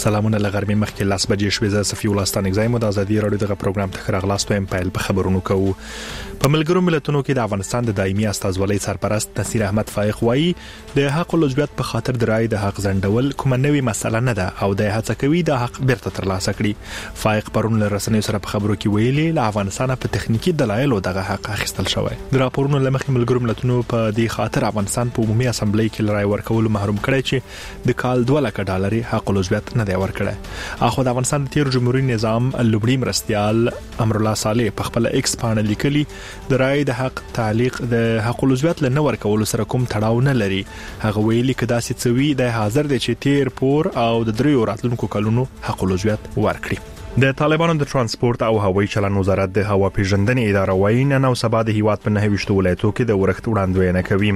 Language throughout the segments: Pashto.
سلامونه لغرمې مخکې 10 بجې شوې زه صفي الله ستانک زایم د ازادي رادیو دغه پروګرام ته راغلاستو ام پایل په خبرونو کوو. په ملګرو ملتونو کې د افغانستان د دایمي استازولۍ سرپرست نصیر احمد فائق وایي د حق العضویت په خاطر د رای د حق ځنډول کومه نوې مسله نه ده او د هڅه کوي د حق بیرته ترلاسه کړي. فائق پرون له رسنیو سره په خبرو کې ویلي له افغانستان په تخنیکی دلایلو دغه حق اخیستل شوی. د راپورونو لمخې ملګرو ملتونو په دې خاطر افغانستان په عمومي اسمبلی کې رای ورکول محروم کړی چې د کال 2 لک ډالر حق العضویت نه دی ورکړی. اخو د افغانستان د تیر جمهوریت نظام لومړي مرستيال امر الله صالح په خپل ایکس باندې لیکلي د رای د حق تعلیق د حق العضویت له نور کول سره کوم تړاو نه لري. هغه ویلي کدا چې څوي د حاضر د چتیر پور او د دریو راتلونکو کلونو حق العضویت ورکړي. د طالبانو د ترانسپورت او هوایي چلن وزارت د هوا پیژندنې اداره وایي نن او سبا د هیواد په 9 ولایتونو کې د ورښت وړاندوینه کوي.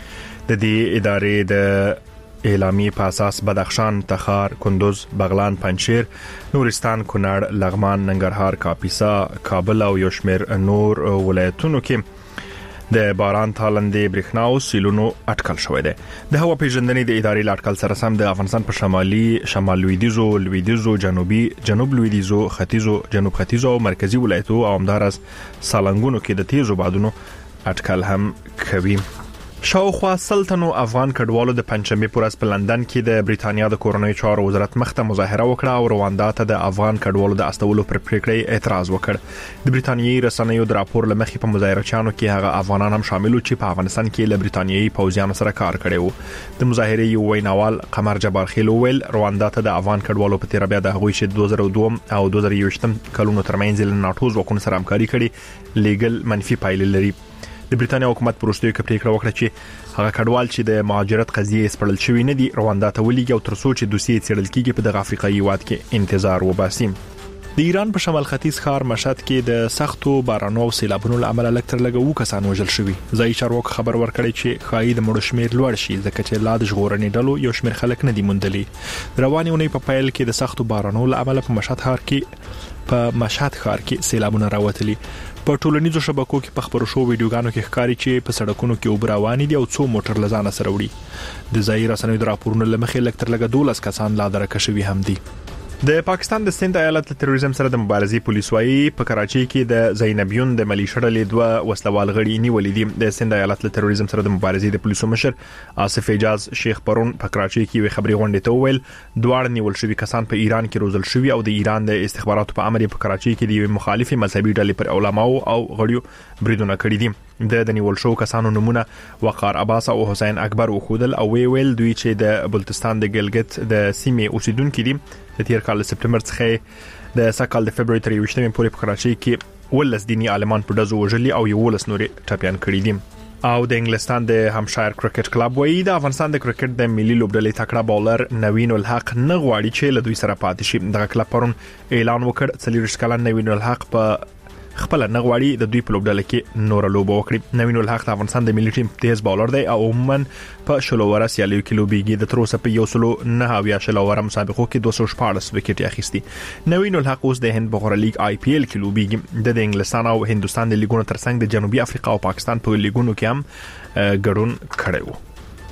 د دې ادارې د اعلامی په اساس بدخشان، تخار، کندوز، بغلان، پنجشیر، نورستان، کونړ، لغمان، ننګرهار، کاپیسا، کابل او یو شمېر نور ولایتونو کې د باران تالندې برېښنا او سیلونو اټکل شوې ده. د هوا پیژندنې د ادارې لاټکل سره سم د افغانستان په شمال لویدیځو، جنوب لویدیځو، ختیځو، جنوب ختیځو او مرکزی ولایتونو او همدارس سالنګونو کې د تیزو بادونو اټکل هم کوي. شاوخوا سلطنو افغان کډوالو د پنځمې پورس په لندن کې د بریتانیا د کورنۍ چارو وزارت مخته مظاهره وکړه او رواندا ته د افغان کډوالو د استولو پر پریکړې اعتراض وکړ. د بریتانیایي رسنیو د راپور لمخې په مظاهرچیانو کې هغه افغانان هم شامل وو چې په افغانستان کې له بریتانیایي پوځیانو سره کار کړی وو. د مظاهرې یو ویناوال قمر جبار خیل ویل رواندا ته د افغان کډوالو په تیر بیا د هغوی چې 2002 او 2021 کلونو ترمنځ له ناتو ځواکونو سره همکاري کړي لیګل منفي پایلې لري. د بریتانیا حکومت پروستیو کې پریکړه وکړه چې هغه کډوال چې د مهاجرت قضیه سپړل شوی نه دي رواندا ته ولېږي او ترڅو چې دوسیې څېړل کیږي په دغه افریقایي هیواد کې انتظار وباسي. د ایران په شمال ختیځ ښار مشهد کې د سختو بارانو او سیلابونو لامل لکتر لګو کسان وژل شوي. ځایي چارواکو خبر ورکړی چې خایي د مړو شمیر لوړ شي ځکه چې لا د ژغورنې ډلو یو شمیر خلک نه دي موندلي. رواني اونۍ په پیل کې د سختو بارانو لامل په مشهد ښار کې سیلابونه راوتلي. په ټولنیزو شبکو کې په خبرو شو ویډیوګانو کې ښکاري چې په سړکونو کې اوبه روانې دي او څو موټر لزانه سره وړي. د ځایي رسنیو د راپورونو لمخې لکتر لګ 12 کسان لا درکه شوي هم دي. د پاکستان د سند ایالت له تروریزم سره د مبارزې پولیس وايي په کراچۍ کې د زینبیون د ملیشیا ډلې 2 وسلوال غړي نیولې دي. د سند ایالت له تروریزم سره د مبارزې د پولیسو مشر آصف اجاز شیخ پرون په کراچۍ کې وی خبري غونډه ته ویل دواړه نیول شوی کسان په ایران کې روزل شوی او د ایران د استخباراتو په امر په کراچۍ کې د مخالفي مذهبي ډلې پر علماو او غړیو بریدونه کړی دي. د نیول شو کسانو نمونه وقار عباس او حسین اکبر وخودل او ویل دوی چې د بلوچستان د ګلګت د سیمې اوسیدونکو دي. د تیر کال سپټمبر څخه د سکهال د فبراير تر 28 پورې په کراچۍ کې ولس دینی عالمان په دزو وژلي او یو ولس نورې ټاپیان کړی دي. او د انګلستان د همشایر کرکټ کلب وایي د افغانستان د کرکټ د ملي لوبډلې تکړه بولر نوین الحق نه غواړي چې له دوی سره پاتې شي. دغه کلب پرون اعلان وکړ 40 کلن نوین الحق په خپل نه غواړي د دوی په لوبډله کې نور لوبه وکړي. نوین الحق د افغانستان د ملي ټیم تیز بولر دی او عموما په شلووره سیالیو کې لوبيږي. د تر اوسه په 109 شلووره مسابقو کې 214 وکټ اخیستي. نوین الحق اوس د هند بغیر لیگ IPL کې لوبيږي. د انګلستان او هندستان د لیګونو ترڅنګ د جنوبي افریقا او پاکستان په لیګونو کې هم ګډون کړی وو.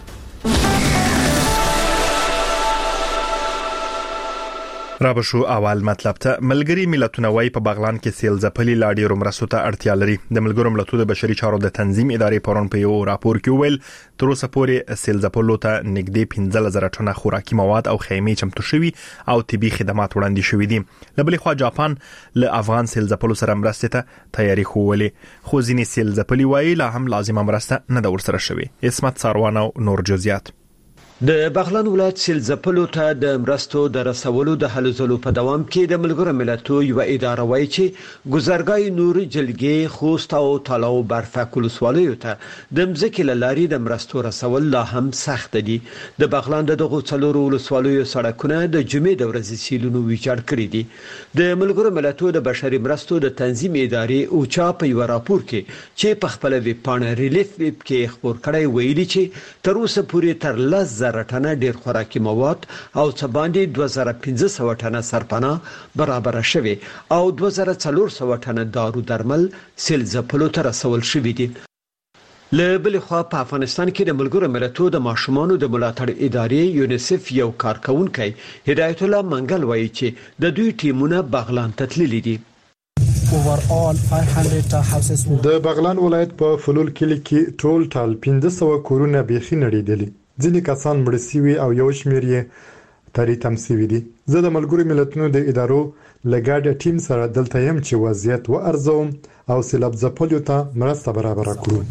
رابشو اول مطلب ته ملګری ملتونه وايي په بغلان کې سیل ځپلي لا ډیرو مرستو ته اړتیا لري. د ملګرو ملتونو د بشري چارو د تنظیم ادارې پرون په یو راپور کې ویل تر اوسه پورې سیل ځپلو ته نږدې 15,000 ټنه خوراکي مواد او خیمې چمتو شوي او طبي خدمات وړاندې شوي دي. لبلې خوا جاپان له افغان سیل ځپلو سره مرستې ته تیاری خوولې خو ځینې سیل ځپلي وايي لا هم لازمه مرسته نه د ورسره شوي. اسمت ساروان او نور جزئیات. د بغلان ولایت سیل ځپلو ته د مرستو د رسولو د هلو ځلو په دوام کې د ملګرو ملتونو یو اداره وایي چې ګذرګای نور جلګې خوست او تالاو برفک ولسوالیو ته د مځکې لاري د مرستو رسول لا هم سخت دي. د بغلان دغه څلورو ولسوالیو سړکونه د جمعې د ورځې سیلونو ویجاړ کړی دي. د ملګرو ملتونو د بشري مرستو د تنظیم ادارې اوچا په یو راپور کې چې په خپل ویب پاڼه ریلیف ویب کې خبر کړی ویلي چې تر اوسه پورې تر 10,000 ټنه ډیر خوراکي مواد او څه باندې 2500 ټنه سرپناه برابر شوي او 2400 ټنه دارو درمل سیل ځپلو ته رسول شوي دي. له بل خوا په افغانستان کې د ملګرو ملتونو د ماشومانو د ملاتړ ادارې یونیسف یو کارکونکي هدایت الله منګل وایي چې د دوی ټیمونه بغلان ته تللي دي. د بغلان ولایت په فلول کلی کې ټول ټال 1500 کورونه بيخي نړیدلي. ځینې کسان مړ شوي او یو شمېر یې تری تمسیوي دي. زه د ملګرو ملتونو د ادارو لګاډ ټیم سره دلته يم چې وضعیت وارزوم او سیلاب ځپلو ته مرسته برابر کړو.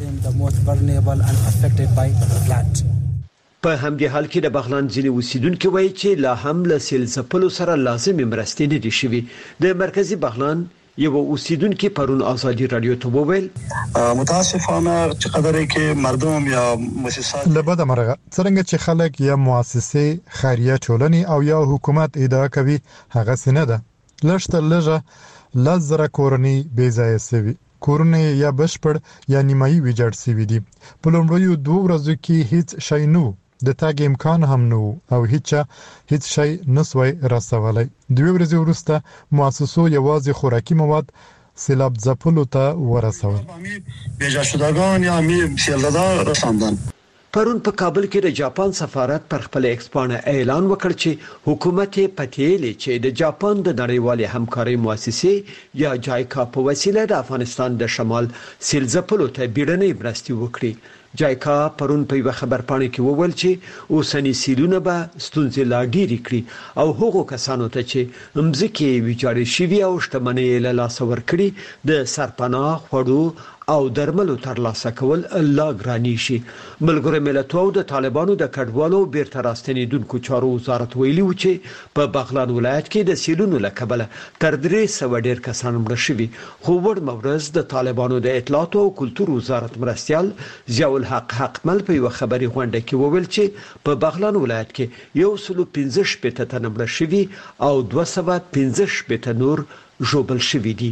په همدې حال کې د بغلان ځینې اوسیدونکو وایي چې لا هم له سیل ځپلو سره لازمي مرستې نه دي شوي. د مرکزی بغلان یو اوسیدونکو پرون آزادی رادیو ته وویل متاسفانه چې قدرې کې مردم یا مؤسسات لبد مرغه څنګه چې خلک یا مؤسسې خیریه ټولنې او یا حکومت ادعا کوي هغه سینه ده. لږه لږه لزر کورنۍ بې ځای سوي کورونه یا بشپړ یا نیمایي ویجاړ سوي دي. په لومړیو 2 ورځو کې هیڅ شي نو د تاګ امکان هم نو او هیڅ شي نسوي رسولای. 2 ورځې وروسته مؤسسو یوازې خوراکي مواد سیلاب ځپلو ته ورسول. بیجا شدگان یا می سیلدار رساندن. پرون په کابل کې د جاپان سفارت پر خپل ایکسپانه اعلان وکړ چې حکومت پټېلې چې د جاپان د نړیوالې همکارۍ مؤسسې یا جایکا په وسیله د افغانستان د شمال سیل ځپلو ته بیړنۍ مرستې وکړي. جایکا پرون په یو خبرپاڼه کې وویل چې اوسنی سیلونه به ستونزې لا ډېرې کړي او هغو کسانو ته چې مځکې ویجاړې شوي او شتمنۍ له لاسه ورکړي د سرپناه خوړو او درملو ترلاسه کول لا ګراني شي. ملګرو ملتونو د طالبانو د کډوالو بیرته راستنیدونکو چارو وزارت ویلي و چې په بغلان ولایت کې د سیلونو له کبله تر 300 ډیر کسان مړه شوي. خو وړ مورز د طالبانو د اطلاعات او کلتور وزارت مرستيال ضیاء الحق حقمل په یو خبري غونډه کې وویل چې په بغلان ولایت کې 115 تنه مړه شوي او 215 نور ژوبل شوي دي.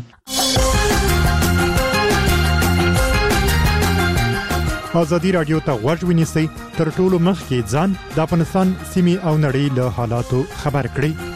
آزادی رادیو ته غوږ ونیسئ تر ټولو مخکې ځان د افغانستان سیمې او نړۍ له حالاتو خبر کړئ.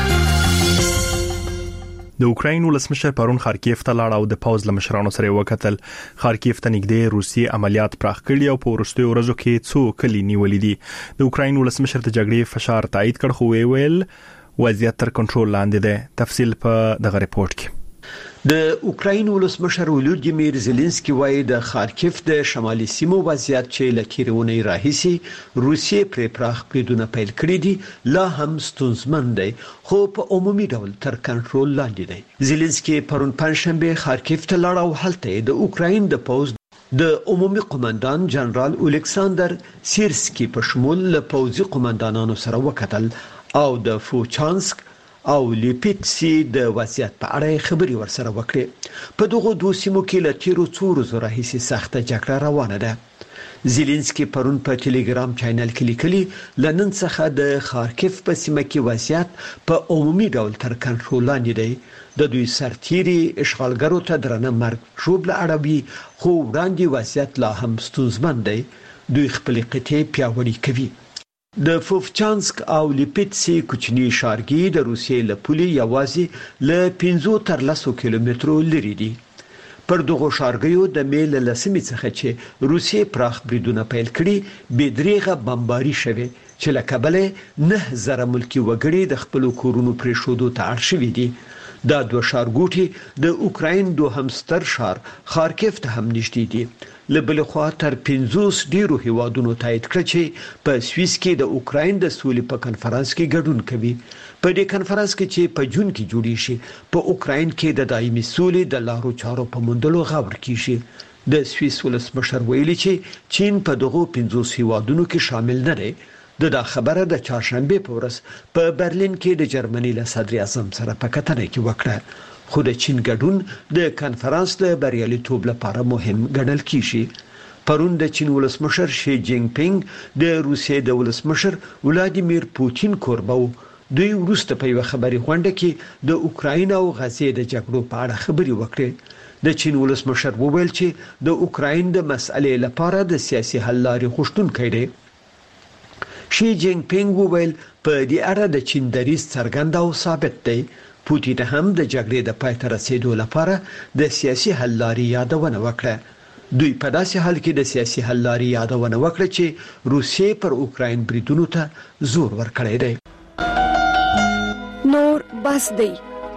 د اوکراین ولسمشر پرون خارکیف ته لاړ او د پاوز لمشرانو سره وکتل. خارکیف ته نږدې روسي عملیات پراخ کړي او په وروستیو ورځو کې څو کلی نیولې دي. د اوکراین ولسمشر د جګړې فشار تایید کړ خو ویل وضعیت تر کنټرول لاندې دی. تفصیل په دغه ریپورت کې. د اوکراین ولسمشر ولودیمیر زيلنسکي وایي د خارکیف د شمالي سیمو وضعیت چې لکیرونه راهیسي روسیې پر پراخ بریدونه پیل کړی دي لا هم ستونزمن دی خو په عمومي ډول تر کنټرول لاندې دی. زيلنسکي پرون پنځشنبه خارکیف ته لاړ او هلته د اوکراین د پوز د عمومي قومندان جنرال الکساندر سیرسکي په شمول له پوزي قومندانانو سره وکتل او د فوچانسک او لیپیتسي د وضعیت په اړه خبري ورسره وکړي. په دغه دوه سیمو کې له تیرو څو ورځو راهیسې سخته جګړه روانه ده. زيلنسکي پرون په ټلګرام چینل کې لیکلي لنن څخه د خارکیف په سیمه کې وضعیت په عمومي ډول تر کنټرول لاندې دی. د دوی سرتيري اشغالګرو ته درنه مرګ شوبله اړوي خو وړاندې وضعیت لا هم ستونزمن دی. دوی خپل قطعې پیاوړې کوي. د فوفچانسک او لیپیتسي کوچني ښارګي د روسیې له پولې یوازې له 15 تر 10 کیلومترو لري دي. پر دغه ښارګیو د میل لسمې څخه چې روسیې پراخ بریدونه پیل کړي بيدریغه بمباري شوه چې له کابل 9000 ملکی وګړي د خپل کورونو پرې شودو ته اړ شوي دي. دا دوه ښارګوټي د اوکراین دوهم ستر ښار خارکیف ته هم نږدې دي. لبل خوا تر 50 ډیرو هیوادونو تایید کړ چې په سویس کې د اوکراین د سولې په کنفرانس کې ګډون کوي. په دې کنفرانس کې چې په جون کې جوړی شي په اوکراین کې د دایمي سولې د لارو چارو په موندلو غور کیږي. د سویس ولسمشر ویلي چې چین په دغه 50 هیوادونو کې شامل نه دی. دا خبره د چهارشنبه په ورځ په برلین کې د جرمني له صدر اعظم سره په کتنه کې وکړه. خو د چین ګډون د کنفرانس د بریالیتوب لپاره مهم ګڼل کیږي. پرون د چین ولسمشر شي جینګ پینګ د روسیې د ولسمشر ولادیمیر پوتین کوربو دوی وروسته په یو خبري غونډه کې د اوکراین او غزې د جګړو په اړه خبري وکړې. د چین ولسمشر وویل چې د اوکراین د مسئلې لپاره د سیاسي حل لارې غوښتونکی دی. شي جینګ پینګ وویل په دې اړه د چین دریځ څرګند او ثابت دی. پوتین هم د جګړې د پای ته رسیدو لپاره د سیاسي حل لارې یادونه وکړه. دوی په داسې حال کې د سیاسي حل لارې یادونه وکړه چې روسیې پر اوکراین بریدونو ته زور ورکړی دی. نور بس دی.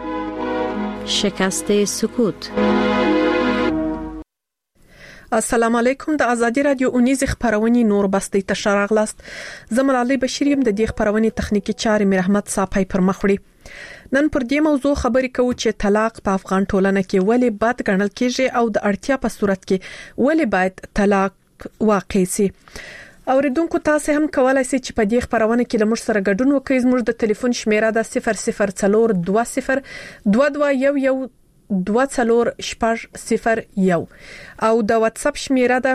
شکست سکوت. السلام علیکم. د ازادي رادیو اونیز خبرونه نور بستی ته راغلاست. زموږ علي بشیر يم د دې خبرونه تخنیکی چارې مې رحمت صاحب پر مخ وړي. نن پر دې موضوع خبرې کوو چې طلاق په افغان ټولنه کې ولې بد ګڼل کیږي او د اړتیا په صورت کې ولې باید طلاق واقع شي. اوریدونکو تاسو هم کولای شئ چې په دې خبرونه کې لمر سره ګډون وکړئ. زموږ د ټلیفون شمیره د 00420221 240 او د واتس اپ شمیره د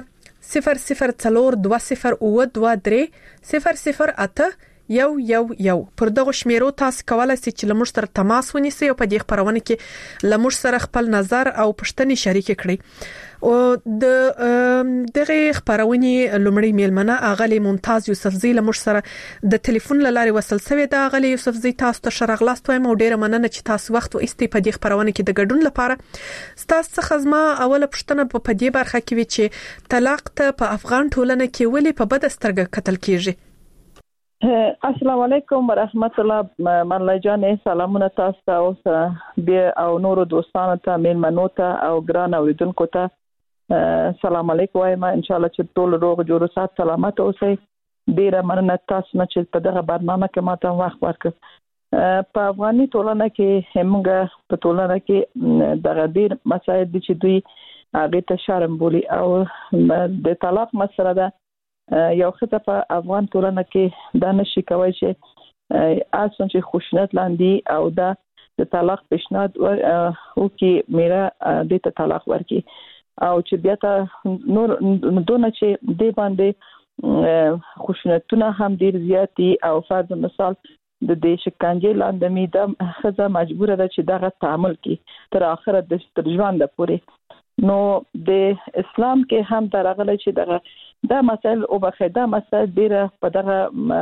00420223008111 پر دغه شمیرو تاسو کولای شئ چې لمر سره تماس ونیسئ او په دې خبرونه کې لمر سره خپل نظر او پوښتنې شریک کړئ. او دغه خبرونه لومړی میلمنه اغلی ممتاز یوسفزی لمر سره د ټلیفون لاري وصل شوی د اغلی یوسفزی تاسو ته شرغلاست وایم او ډیره مننه چې تاسو وخت و استې په دې خبرونه کې د ګډون لپاره. تاسو څخه زما اوله پوښتنه په دې برخه کې وی چې طلاق ته په افغان ټولنه کې ولې په بد سترګه کتل کیږي. السلام علیکم ورحمت الله. منلای جان سلامونه تاسو ته او بیا او نور دوستانو ته میلمنو ته او ګران اوریدونکو ته سلام علیکم وایم. ان شاء الله چې ټول روغ جوړ سات سلامت اوسئ. ډیره مننه تاسو نه چې په دغه برنامه کې ماته وخت ورکړ. په افغاني ټولنه کې همغه په ټولنه کې دغه ډیر مسایل دي چې دوی هغه ته شرم بولي او د طلاق مسله ده. یو خطه په افغان ټولنه کې دا نشي کوي چې اصلا چې خوشنط لاندې او دا د طلاق پیشنهاد او کې میرا د طلاق ورکی او چې بیا ته نور دونه چې دی باندې خوشنطونه هم ډیر زیاتی او فرض مثال د دې شکنجې لاندې می د خزه مجبوره ده چې دغه تعامل کې تر اخره د ژوند پورې. نو د اسلام کې هم درغله چې دغه دا مسائل او بخیدا مسائل ډیره په دغه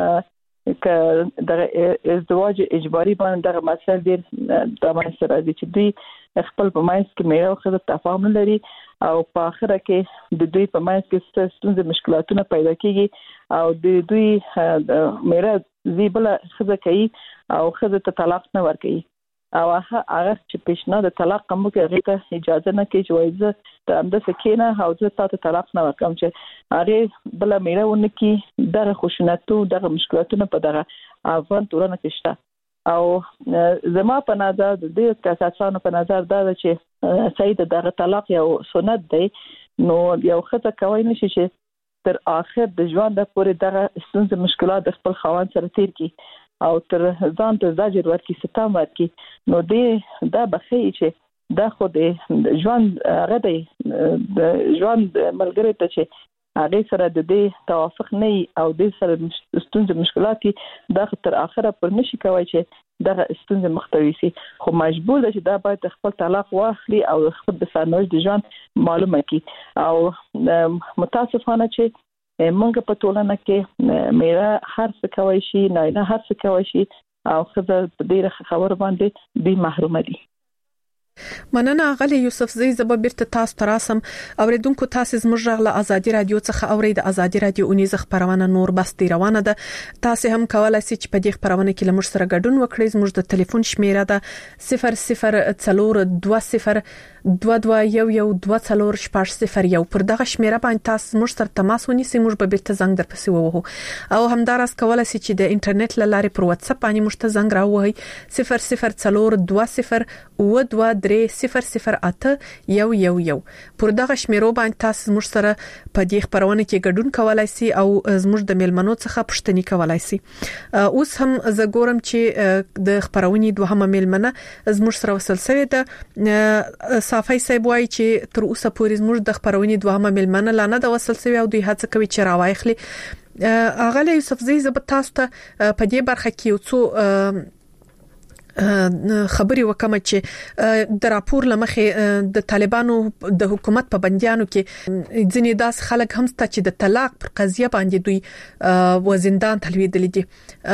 ازدواج اجباري باندې دغه مسائل ډیر د باندې راځي چې دوی خپل په مایس کې میرا خو تفاهم لري او په اخره کې د دوی په مایس کې ستونزې مشکلاتونه پیدا کیږي او د دوی میرا زیبله خزه کوي او خزه ته طلاق نه ورکوي او هغه چې پیشنهاد طلاق کوم کې هغه ته اجازه نه کوي چې وایي ته هم د سکینه او زه تاسو طلاق نه ورکوم چې هغه بل میرا ونه کې دغه خوشنطو دغه مشکلاتونه په دغه افغان ټولنه کې شته او زما په نظر د دې اساسانو په نظر دا چې سید دغه طلاق یو سنت دی. نو یو خطه کوي نشي چې تر اخر د ژوند پورې دغه ستونزې مشکلات د خپل خاوند سره تیر کی او تر ځان ته زاجر ورکی ستام ورکی. نو دې دا بخي چې دا خو د ژوند غدي د ژوند ملګری ته چې هغه سره د دې توافق نه او د سره ستونزې مشکلات دا تر اخره پر نشي کوي چې دا ستونزې مختوي سي خو مجبور ده چې دا باید خپل طلاق واخلي او خپل د سرنوشت د ژوند معلومه کی. او متاسفانه چې مونږ په ټولنه کې میرا هر څه کوي شي نه هر څه کوي شي او خزه په ډیره خبر باندې دی محروم دي. مننه غلی یوسفزی زبر بیرته تاسو تراسم اوریدونکو تاسو زموږ غله ازادي رادیو څخه اورید. ازادي رادیو اونیز خبرونه نور بس روانه ده. تاسو هم کولای شئ چې په دې خبرونه کې لمر سره ګډون وکړئ. زموږ د ټلیفون شمیره ده 00420221 پر دغه شمیره باندې تاسو زموږ سره تماس ونیسئ. موږ به بیرته زنګ درپسې ووهو او همدارس کولای شئ چې د انټرنیټ لارې پر واتس اپ باندې موږ ته زنګ راووهئ 00420223008111 پر دغه شمیرو باندې تاسو زموږ سره په دې خبرونه کې ګډون کولای شئ او زموږ د میلمنو څخه پوښتنې کولای شئ. اوس هم زه ګورم چې د خبرونې دوهمه میلمنه زموږ سره وصل شوې ده. صافي صاحب وايي چې تر اوسه پورې زموږ د خبرونې دوهمه میلمنه لا نه ده وصل شوې او دوی هڅه کوي چې راوایخلي. اغلی یوسفزی زبر تاسو ته په دې برخه کې یو څو خبري وکم چې د راپور لمخې د طالبانو د حکومت په بنديانو کې ځینې داس خلک هم ست چې د طلاق پر قضیه باندې دوی وزندان تلویدل دي.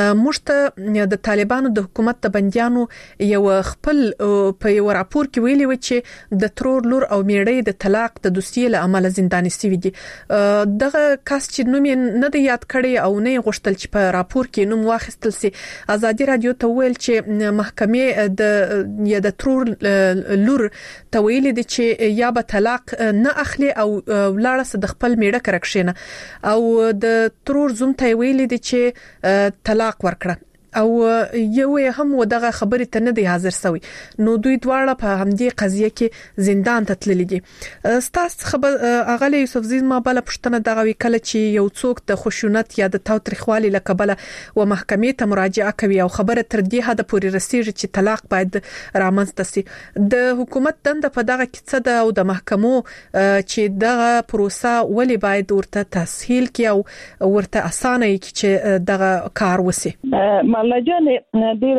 مشته د طالبانو د حکومت د بنديانو یو خپل په یو راپور کې ویلي و چې د ترور لور او میړې د طلاق د دوسیې له عمل زنداني سوي دي. دغه کس چې نوم نه دی یاد کړی او نه غوښتل چې په راپور کې نوم واخیستل سي. ازادي رادیو ته ویل چې محکمې د ترور لور ته ویل دي چې یا به طلاق نه اخلي او ولاړه د خپل میړه کرکښینه او د ترور زوم ته ویل دي چې طلاق ورکړه او یو هم ودغه خبرې ته نه دی حاضر سوی. نو دوی دواړه په همدې قضیه کې زندان ته تللي دي. ستاسو خبر اغلی یوسفزی ما بل پښتنه دغه وکړه چې یو څوک د خشونت یا د تاوتریخوالي لکبله و محکمې ته مراجعه کوي او خبره تر دې حد پورې رسیږي چې طلاق باید رامنځته سي. د حکومت دنده په دغه کې څه ده او د محکمو چې دغه پروسه ولې باید ورته تسهیل کړي او ورته اسانه کړي چې دغه کار وسی. لجان ډیر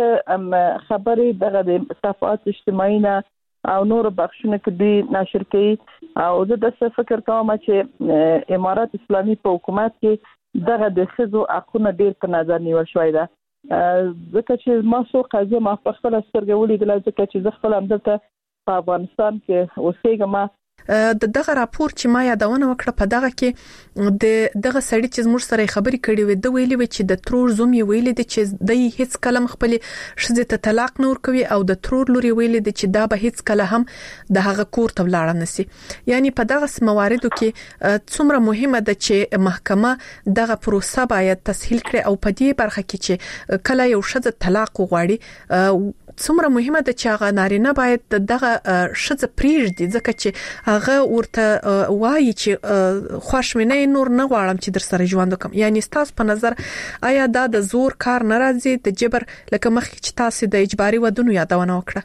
خبرې دغه د صفحات اجتماعي نه او نور بخښنه کې دی نشر کوي او زه د فکر کوم چې امارات اسلامي په حکومت کې دغه د خزو حقوقو ډیر په نظر نیول شوی ده. ځکه چې ما سو قضیه ما په خپل سترګې ولیدل ځکه چې زه خپل همدلته په افغانستان کې اوسېږم. دغه راپور چې ما یادونه وکړه په دغه کې دغه سړی چې موږ سره خبرې کړې وې د ویلي و چې د ترور زوم یې ویلي دي چې د هیڅ کلم خپل شذ ته طلاق نور کوي او د ترور لوري ویلي دي چې دا به هیڅ کله هم د هغه کور ته ولاړ نه سي. یعنی په دغه مواردو کې څومره مهمه ده چې محکمه دغه پروسه باید تسهیل کړي او په دې برخه کې چې کله یو شذ طلاق وغواړي څومره مهمه ده چې هغه نارینه باید دغه شذ پریږدي ځکه چې هغه ورته وایي چې خوشمنه نور نه غواړم چې در سره ژوند وکم. یعنی تاسو په نظر آیا دا د زور کار نه راځي د جبر لکه مخکې چې تاسو د اجباري ودونو یادونه وکړه؟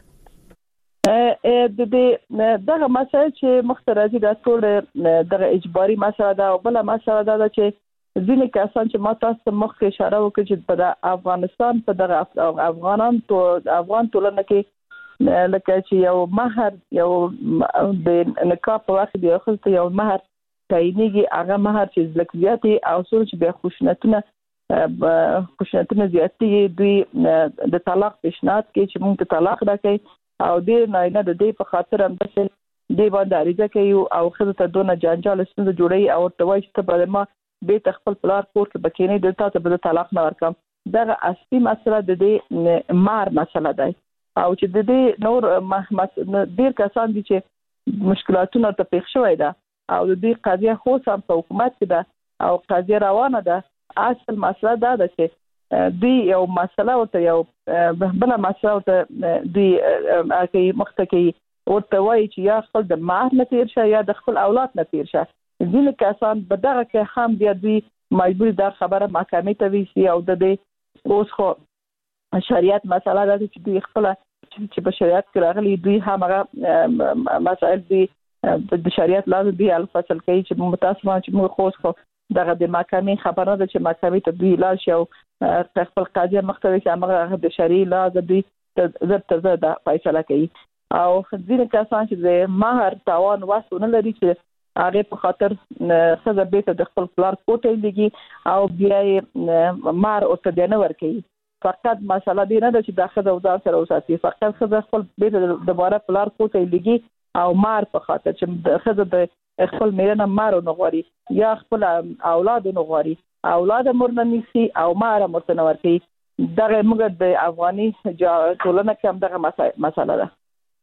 دغه مسله چې مخترازي د ټول دغه اجباري مسله ده او بل مسله ده چې ځینې کسان چې ما تاسو مخکې اشاره وکړه چې په افغانستان په دغه افغان ټولنه کې لکه چې یو مہر یو د نکاح په وخت دی خو ته یو مہر تعینېږي هغه مہر چې لکه زیاتې او څو چې به خشونتونه زیاتې دوی د طلاق پیشنهاد کوي چې موږ ته طلاق راکړي او دې نه د دې په خاطر هم چې دې باندې اړیکه کوي او خزه ته دونه جنجال ستونزه جوړي او ورته وایي چې په ما به خپل پلار کور کې بکینې دلته ته به طلاق نه ورکم. دغه اصلي مسله د دې مار مسله ده او چې د دې نور ډیر کسان دي چې مشکلاتونه ته پیښ شوی ده او د دې قضیه خو سم په حکومت کې ده او قضیه روانه ده. اصل مسله ده چې دوی یو مسله ورته یو بل مسله ورته دوی هغه مخته ورته وایي چې یا خپل د مار نه تیر شه یا د خپل اولاد نه تیر شه. ځینې کسان په دغه کې هم بیا دوی مجبور دا خبره محکمې ته ویسي او د دې اوس خو شریعت مسله ده چې دوی خپل چې په شریعت کې راغلي دوی هم هغه مسائل دي د شریعت لازم دی الفصل کوي چې متاسفانه چې موږ خو دغه د محکمې خبره ده چې محکمې ته دوی لاړ شي او خپل قاضي مختوي چې هغه د شریعت لازم دی زړه فیصله کوي او ځینې کسان چې د مہر تاوان واسونه لري چې هغه په خاطر سزا به د خپل پلار کوټې لګي او بیا یې مار او ته نه ورکي. فقط مسله دی نه چې داخله او ځان سره وساتي فقط خزه خپل به د دوباره پلار کوټې لګي او مار په خاطر چې خزه د خپل میرنه مار نه غوري یا خپل اولاد نه غوري اولاد مرنه نيسي او مار مرته نه ورکي. دغه موږ د افغاني ټولنه کې هم دغه مسله ده.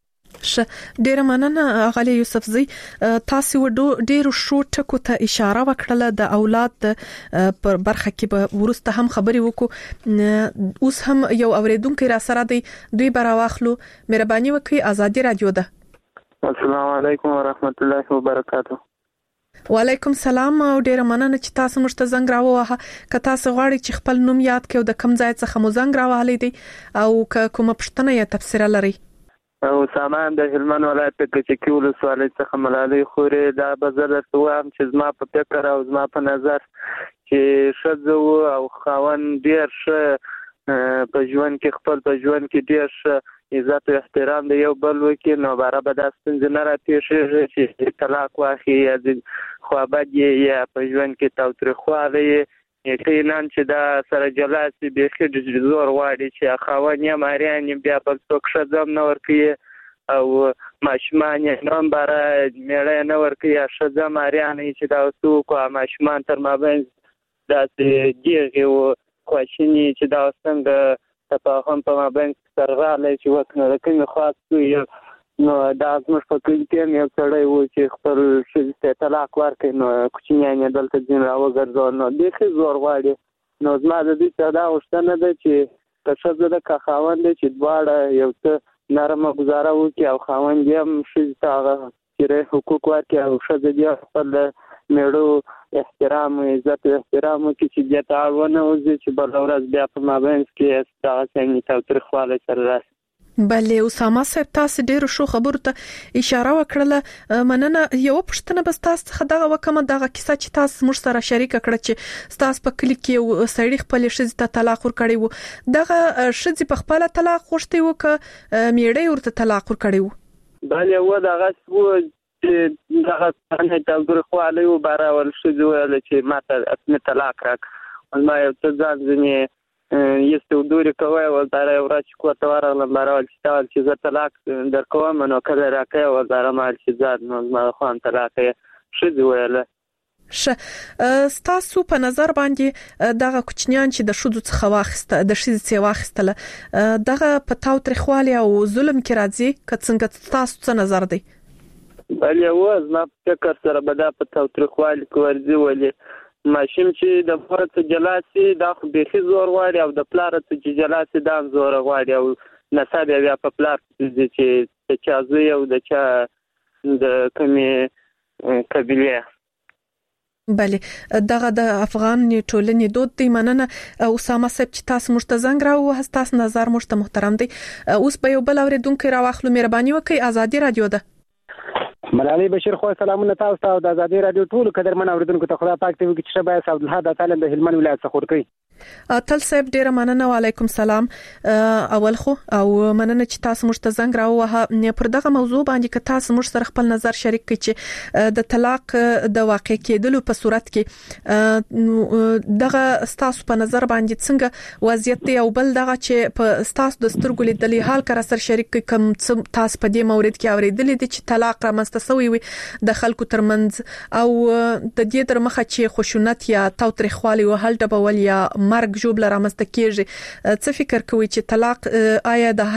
ډیره مننه اغلی یوسفزی. تاسو ډیرو شو ټکو ته اشاره وکړه د اولاد پر برخه کې به ورسته هم خبري وکړو. اوس هم یو اوریدونکو را سره دی دوی براواخلو. مهرباني وکړئ ازادي رادیو ده. السلام علیکم ورحمت الله وبرکاته. وعلیکم السلام او ډیره مننه چې تاسو مشته زنګ راووه. که تاسو غواړئ چې خپل نوم یاد کړئ او د کم ځای څخه مو زنګ راوهلی دی او کومه پوښتنه یا تفسیر لرئ؟ او سامان د هلمند ولایت په کچکي ولسوالۍ څخه ملالۍ خوري. دا به زه درته وایم چې زما په فکر او زما په نظر چې ښځه او خاوند ډېر ښه په ژوند کې خپل په ژوند کې ډېر عزت او احترام د یو بل وکړي نو برابر د ستونزې نه راپېښېږي چې طلاق واخلي یا خواهبدي یا په ژوند کې تاوتریخوالی یقینا چې دا سره جلا سي بیخي زور غواړي چې خاوند یې ماریان بیا بل څوک ښځه هم نه ورکوي او ماشومان یې هم باره مېړه نه ورکوي یا ښځه ماریان چې دا څه وکړو ماشومان تر مابین داسې ګیغې و خواشیني چې دا څنګه تفاهم په مابین کې سره راغلی چې وکړو د کومې خوا نو دا زموږ په کلي کې هم یو سړی و چې خپل ښځې ته طلاق ورکړي نو کوچنیان یې دلته ځین راوګرځول نو بیخي زور غواړي نو زما د دوی څخه دا غوښتنه ده چې که ښځه ده که خاوند دی چې دواړه یو څه نرمه ګزاره وکړي او خاوند یې هم ښځې ته هغه پوره حقوق ورکړي او ښځه بیا خپل میړو احترام او عزت او احترام وکړي چې بیا ته اړ ونه وځي چې بله ورځ بیا په مابین کې دغسې تاوتریخوالی سره راشي. بلې اسامه صاحب تاسو ډېرو ښو خبرو ته اشاره وکړله مننه یو پوښتنه بس تاسو څخه دغه وکمه دغه کیسه چې تاسو موږ سره شریک کړه چې تاسو په کلی کې سړی خپل ښځې ته طلاق ورکړی وو دغه ښځې په خپل طلاق غوښتي وو که میړه ورته طلاق ورکړی وو بلې و دغه چې دغه څنګه تاوتریخوالی و بارول ښځې ویل چې ما ته طلاق راکړه ما یو څه ځان ځینې este uduri کوي وزاره ورچ کوته ورغلم بارول چې زه طلاق درکوم نو کله راکې وزاره مال چې زاد نو ما خو طلاق شې ویله تاسو په نظر باندې دغه کوچنیان چې د شودو څخه واخسته د شې څخه واخستله دغه په تاوتریخوالي او ظلم کې راځي که څنګه تاسو څه نظر دی بلې و زما فکر سره به دا په تاوتریخوالي کې ورځي ولې ماشوم چې د مور څخه جلا سي دا خو بیخي زور غواړي او د پلار څخه چې جلا سي دا هم زور غواړي او نسب بیا په پلار چې د چا زوی او د چا د کومې قبیلې بله دغه د افغان ټولنې دود دی مننه اسامه صاحب چې تاسو موږ ته زنګ راو تاسو نظر موږ ته محترم دی اوس به یو بل اوریدونکو راوخلو مهرباني وکړئ ازادي رادیو ده ملالي بشیر خو سلامونه تاسو ته د ازادي رادیو ټول قدرمن اوریدونکو ته خدای پاک ته وکړي چې شبای عبدالحد تعالی د هلمند ولایت څخه ورکړي تل صاحب ډیره مننه وعلیکم سلام اول خو او مننه چې تاسو موږ ته زنګ راووه پر دغه موضوع باندې که تاسو موږ سره خپل نظر شریک کړئ چې د طلاق د واقع کېدلو په صورت کې دغه تاسو په نظر باندې څنګه وضعیت دی او بل دغه چې په تاسو د سترګو لیدلې حال کر سره شریک کړئ کوم تاسو په دې مورید کې اوریدلې دي چې طلاق رامنځته سوی وي د خلکو ترمنځ او د دې تر مخه چې خشونت یا تاوتریخوالی او هل ډبول یا مرګ جوړ رامنځته کیږي څه فکر کوي چې طلاق آیا د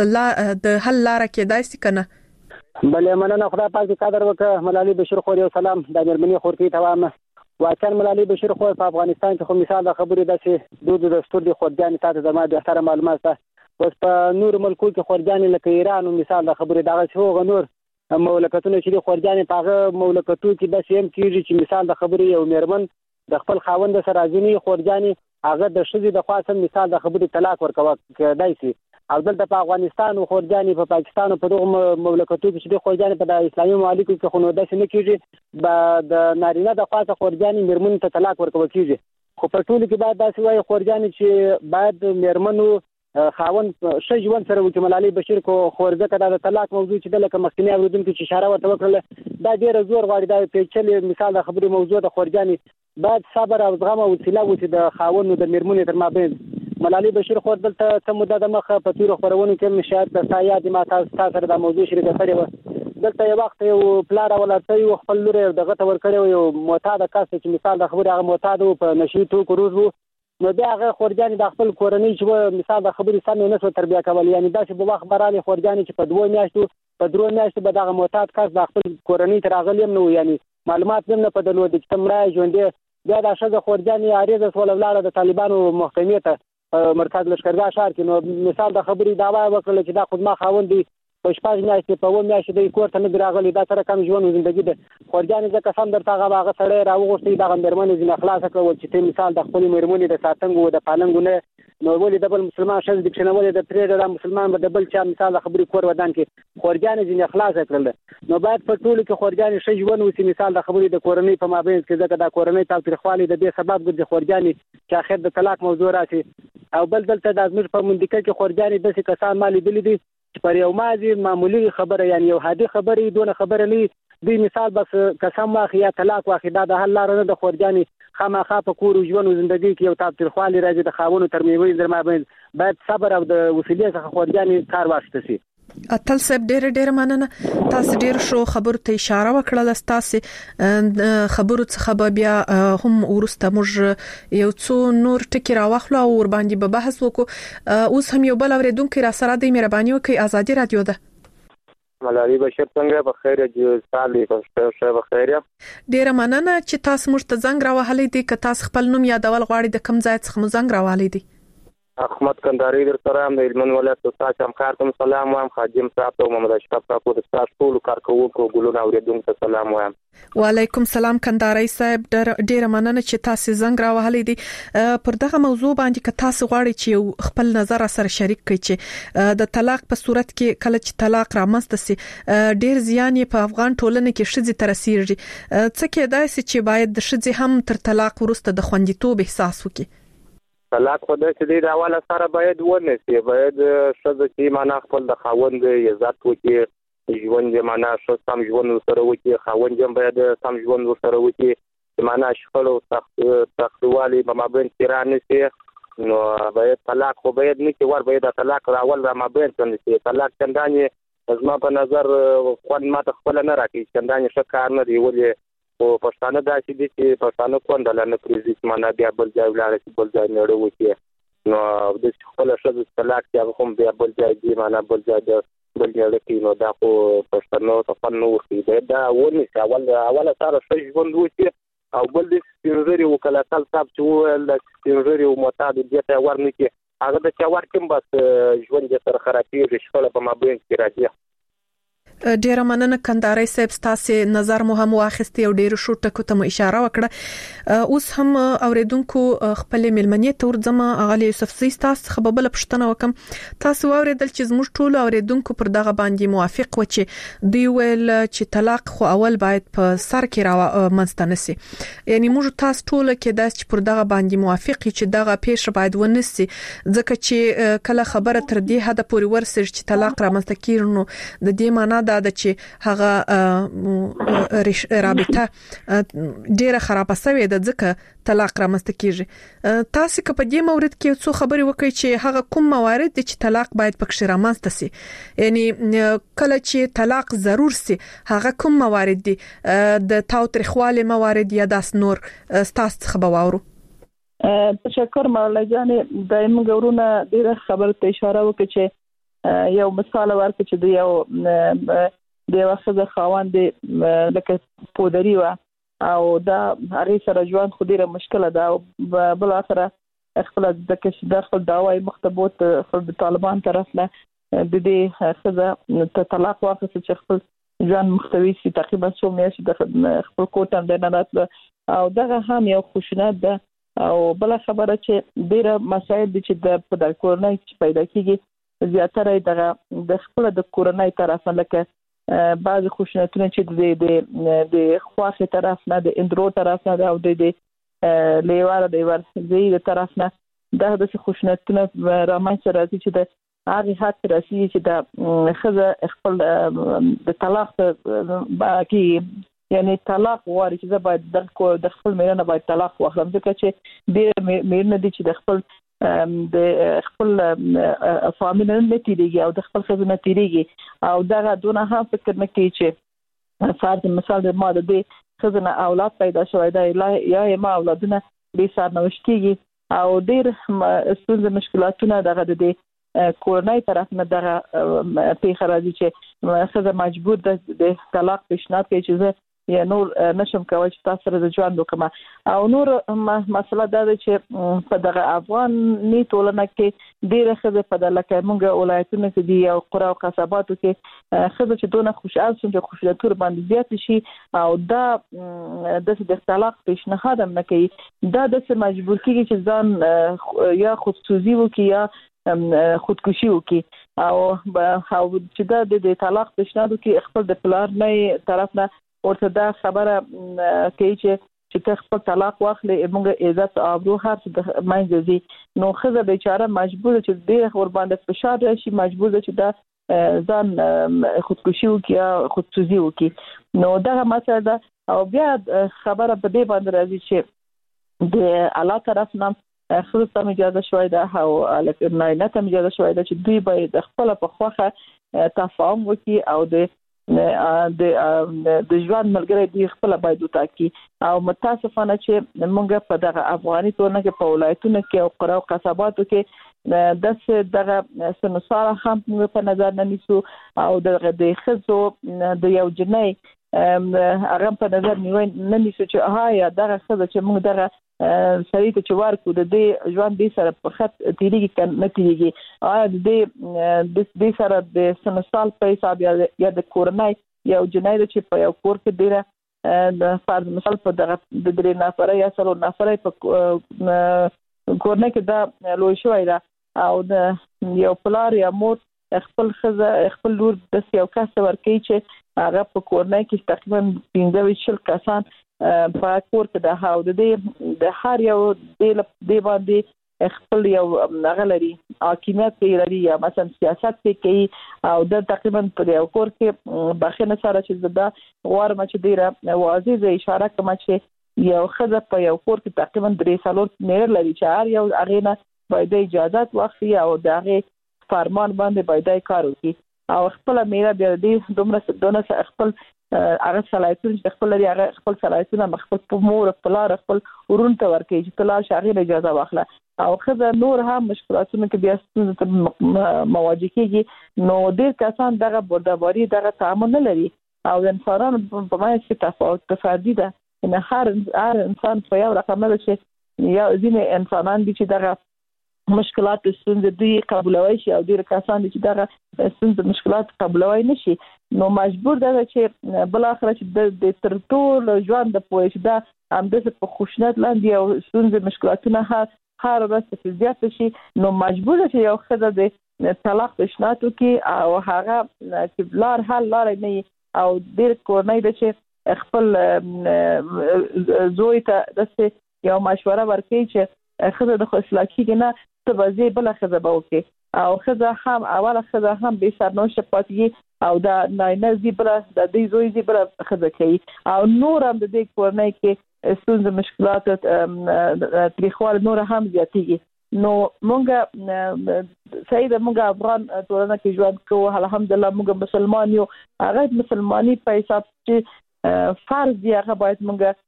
حل لاره کېدای شي کنه بلې مننه خدای پاک دې قدر وکړه ملالي بشیر خو یو سلام د مېرمنې خورتي توام واکن ملالي بشیر خو په افغانستان کې خو مثال د خبرې داسې دود د ستوري خورجان تاسو زما د احترام معلومات اوس په نور ملکو کې خورجان لکه ایران او مثال د خبرې دغه څو غنور مولکتونه چې خورجانې پاغه مولکتو کې د سیم کیږي چې مثال د خبرې یو مېرمن د خپل خاوند سره ځینی خورجانې هغه د شذې د خاصم مثال د خبرې طلاق ورکوي کېدای شي او دلته په افغانستان او خورجانې په پاکستان او په دغه مولکتو کې خورجانې په د اسلامي مملکتو کې خو نو داسې نه کیږي د نارینه د خاصه خورجانې مېرمن ته طلاق ورکوي کیږي خو په ټولو کې باید داسې وایي خورجانې چې باید مېرمنو خاوند ښه ژوند سره وکړي ملالي بشیر کو خورځکه دا د طلاق موضوع چې د لکه مخکنی اوریدونکو چې اشاره ورته وکړه دا ډیره زور غواړي دا پیچلې مثال د خبرې موضوع د خورجانې باید صبر او زغم او حوصله وکړي د خاوند او د مېرمنې تر مابین ملالي بشیر خو دلته څه مدته د مخه په تیر خبرونه کې شاید د سایاد ما تاسو سره د موضوع شریکه کړې و دلته یو وخت یو پلار ولته یو خپل لور دغه تور کړو یو معتاد کس چې مثال د خبرې هغه معتاد په نشي توکو روز نو بیا هغه خورجانې د خپل کورنۍ چې مثال د خبرې سم نه سو تربیه کول یعنی داسې په وخت برانه خورجانې چې په 2 میاشتو په 3 میاشتو به دغه معتاد کس د خپل کورنۍ تر اغلیم نو یعنی معلومات هم نه پدلو د چمړای ژوندې بیا د شګه خورجانې اړیزه سول ولاړه د طالبانو محکمې ته مرکز لشکرګاه شهر کې نو مثال د خبرې داوا وکړه چې دا خدمت خاوندې په شپږ میاشتې په 1 میاشت د کور ته نه راغلی دا سره کم ژوند ژوندۍ ده خورجانې ځکه سم درته هغه سړی راوغوښتي دا مېرمنې ځنه خلاص کړو چې ته مثال د خپل مېرمنې د ساتنګ او د پالنګ نه نو ولې د بل مسلمان شز د کښنولې د پرې د مسلمان به د بل چا مثال خبرې کور ودان کې خورجانې ځنه خلاص کړل نو باید په ټولو کې خورجانې شې ژوند وسی مثال د خبرې د کورنۍ په مابین کې ځکه د کورنۍ تاوتریخوالي د دې سبب ګرځي خورجانې چې اخر د طلاق موضوع راشي او بل دلته د ازمیر په منډیکه کې خورجانې داسې کسان مالي دي چې پر یو مازی معمولی خبره یعنی یو عادي خبره دونه خبره نه دی مثال بس قسم واخی یا طلاق واخی دا د حل لار نه د خورجانې خامخا په کور او ژوند او ژوندۍ کې یو تاوتریخوالی راځي د خاوونو ترمنځ در مابین باید صبر او د وسیلې څخه خورجانې کار واخیستل شي. اتل صاحب ډېر مننه. تاسو ډېر شو خبرو ته اشاره وکړه. تاسو خبرو څخه بیا هم ورسته موږ یو څو نور ټکی راوخلو او ور باندې به بحث وکړو. اوس هم یو بل اوریدونکو را سره د مهرباني وکړئ. ازادي رادیو ده. ملالي بشیر څنګه بخیر جو سالي په بخیر. ډېر مننه چې تاسو موږ ته زنګ راوهلې دي. که تاسو خپل نوم یادول غواړئ د کوم ځای څخه مو زنګ راوهلې دي؟ احمد کندهاري در سره د هلمند ولایت استاد همکار ته سلام وایم. خادم صاحب ته محمد اشرف صاحب د استاد ټول کارکونکو ګلونه اوریدونکو ته سلام وایم. وعلیکم سلام کندهاري صاحب. ډېر مننه چې تاسو زنګ راوهلې دي. پر دغه موضوع باندې که تاسو غواړئ چې خپل نظر سره شریک کړئ چې د طلاق په صورت کې کله چې طلاق رامنځته سي ډېر زیان په افغان ټولنه کې شذې تر رسیږي. څه کېدای شي چې باید د شذې هم تر طلاق وروسته د خوندیتوب احساس وکړي. طلاق په دې چې د اوله سره باید ونسی باید شذ چې معنا خپل د خاوند عزت وکړي ژوند یې معنا شو سم ژوند سره وکړي خاوند هم باید سم ژوند سره وکړي معنا شخړ او تختوالي په مابین کې را نشي نو باید طلاق خو باید نه کې ور باید طلاق راول را مابین څنګه شي طلاق څنګه زما په نظر خو ماته خپل نه راکې څنګه شکار نه دی ولې او پښتانه داسې دي چې پښتانه کوندل نه پریزیس معنا بیا بل ځای ولاړ شي بل ځای نه وروي نو د خپل شذ طلاق چې هم بیا بل ځای دی معنا بل ځای بل ځای کې نو دا خو پښتنو ته فن نو وخی دا ونی اوله سره شي ژوند وکړي او بل د سپینځري وکاله تل صاحب چې ول د سپینځري او معتاد دي ته ورنکي هغه د چا ورکم بس ژوند سره خرابېږي شخړه په مابین کې راځي. ډیر مننه کندهاري صاحب. تاسو نظر مو هم واخیستي او ډیر شو ټکو ته اشاره وکړه. اوس هم اوریدونکو خپل ملمنې تور ځما اغلی یوسف زی تاسو خبربل پښتنه وکم. تاسو اوریدل چې زموږ ټول اوریدونکو پر دغه باندې موافق و چې دی ویل چې طلاق خو اول باید په سر کې را منځته نسی. یعنی موږ تاسو ټول کې داس چې پر دغه باندې موافق چې دغه پیښه باید ونسی ځکه چې کله خبره تر دې حد پورې ورسېږي چې طلاق را منځته کیږي نو د دې معنی دا د چې هغه رابطه ډیره خرابه شوې ده ځکه طلاق رامنځته کیږي. تاسو که په دې مورد کې څو خبرې وکړئ چې هغه کوم موارد دي چې طلاق باید پکې رامنځته سي یعنی کله چې طلاق ضرور سي هغه کوم موارد دي د تاوتریخوالي موارد یا داس نور تاسو څخه باورو. تشکر مولا جان دایم ګورونه ډیره خبره ته اشاره وکړه چې یو مثال ورکړ چې د یو څه خاوند لکه پودری و او دا هغه سره ژوند خو ډیره مشکله ده او بل اخره خپل د کښ داخل داوای مختبوت خپل طالبان طرف نه د دې څه طلاق واخیست چې خپل ژوند مختوي سي تقریبا څو میاشتې د خپل کوټه د نه راتله او دغه هم یو خوشنات ده او بل خبره چې ډیره مسایل دي چې د په کورنۍ چې پیدا کیږي زیاتره د خپل د کورنۍ طرف نه لکه بعض خوشناتونه چې د خواخي طرف نه د اندرو طرف نه او د لیوال د ورزي د طرف نه د خوشناتونه رامنځته راځي چې د هغه حد راسي چې د خزه خپل د طلاق باقي یعنی طلاق واري چې باید د خپل میرنه باید طلاق واخلم ځکه چې د میرنه دي چې د خپل د خپل فامیل نه تیریږي او د خپل خزانه تیریږي او دا دونه هم فکر نه کوي چې فرض مثال د ماده د خزانه اولاد پیدا شوی دا یا ما اولادونه به سر نوښتيږي او ډیر ستونزې مشکلاتونه دغه د کورنۍ طرف نه دغه پیښه راځي چې خزه مجبور د طلاق پیشنهاد کوي چې یا نور نشم کولای چې تاسو سره د ژوند وکم او نور مسله دا ده چې په دغه افغاني ټولنه کې ډیره خزه په دلته موږ ولایتونو کې دي او قرى او قصباتو کې خزه چې دونه خوشحال شي چې خوشالتور باندې زیات شي او دا د طلاق پیشنهاد هم نه کوي دا د مجبور کیږي چې ځان یا خودسوزي وکړي یا خودکشي وکړي او چې د طلاق پیشنهاد کې خپل د پلار نه طرف نه ورته دا خبره کوي چې چې ته خپل طلاق واخلې موږ عزت او ابرو هر څه د منځي نو خزه بیچاره مجبور چې ډېر ور باندې فشار راشي مجبور چې دا ځان خودکشي وکړي یا خودسوزي وکړي نو دا مسله ده او بیا خبره په دې باندې راځي چې د الله طرف نه خپل تم اجازه شوی ده او لکه نه تم اجازه شوی ده چې دوی باید خپل په خوخه تفاهم وکړي او د ژوند ملګری دی خپل باید وټاکي او متاسفانه چې موږ په دغه افغاني ټولنه کې په ولایتونو کې او قرا او قصباتو کې دغه سنوساره هم په نظر نه نیسو او د خزو د یو جنۍ هغه په نظر نه نیسو چې یا دغه خزه چې موږ دغه سړی ته چې ورکو د دې ژوند دې سره په خط تیریږي کنه تیریږي آیا د دې سره د سنسال په حساب یا د کورنۍ یو جنۍ چې په یو کور کې ډیره د فرض مثال په دغه د درې نفر یا څلور نفر په کورنۍ کې دا لوی شوی دا او د یو پلار یا مور خپل خزه خپل لور د یو کس ورکي چې هغه په کورنۍ کې تقریبا 15 کسان په کور کې د هاو د هر یو د باندې خپل یو غلري حاکمیت لري یا مثلا سیاست کوي او د تقریبا په یو کور کې بخنه سره چې دا غوړم چې ډیره واضح اشاره کوم چې یو خزه په یو کور کې تقریبا 3 مېر لري چې هر یو اغینه باید اجازه واخلي او دغه فرمان باندې باید کار وکړي او خپل میرا بیا دې دومره خپل هغه صلاحیتونه چې خپل لري هغه خپل صلاحیتونه خپل مور خپل خپل ورون ته ورکړي چې طلاق شاغله اجازه واخله او خزه نور هم مشکلاتونه کې بیا ستونزې مواجه کیږي نو ډېر کسان دغه بردباري دغه تعامل نه لري او د انسانانو په معنی کې تفاوت ده ان هر انسان په یو رقم نه شي یا ځینې انسانان دي چې دغه مشکلات ستونزې دوی قبولوي شي او ډېر کسان چې دغه ستونزې مشکلات قبولوي نشي نو مجبور ده چې بل اخر چې د ترټول ژوند د پوهې دا همدغه په خوشنط لاندې او ستونزې مشکلاتونه هر ورځ زیات شي نو مجبور ده چې یو خزه د طلاق پیشنهاد وکړي او هغه چې لار حل لار نه او ډېر کورنۍ ده چې خپل زوی ته د یو مشوره ورکړي چې خزه د خصلاکی نه ته وځي بل خزه به وکړي او خزه هم اوله خزه هم به سرنوشت پاتې او دا نه زی بل د دې زوی زی بل خزه کوي او نور هم د دې کورنۍ کې ستونزې مشکلات تاریخوال نور هم زیاتېږي نو مونږ سید مونږ افغان ټولنه کې ژوند کوو الحمدلله مونږ مسلمان یو هغه مسلمانی په حساب چې فرض دی هغه باید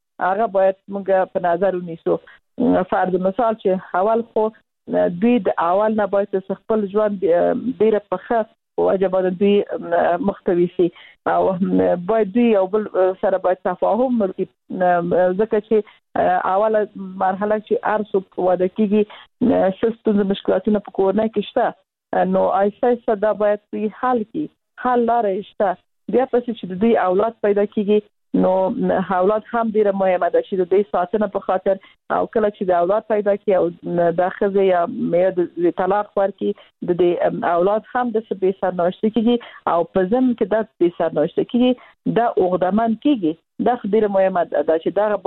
مونږ په نظر ونیسو فرض مثال چې اول خو دوی د اول نه باید خپل ژوند ډیره پخه واجب دوی مختوي شي او باید دوی یو بل سره باید تفاهم وکړي ځکه چې اوله مرحله چې ارسو واده کیږي ستاسو مشکلاتونه په کورنۍ کې شته نو ایسه دا باید په حل لارې شته بیا پس چې دوی اولاد پیدا کیږي نو اولاد هم ډیره مهمه ده چې د دې ساتنه په خاطر او کله چې د اولاد پیدا کی او د خزه یا مې د طلاق ورکی د دې اولاد هم د سبي سرنوشت کیږي او په ځم کې د دې سرنوشت کیږي د اوغدمن کیږي د ډیره مهمه ده چې دا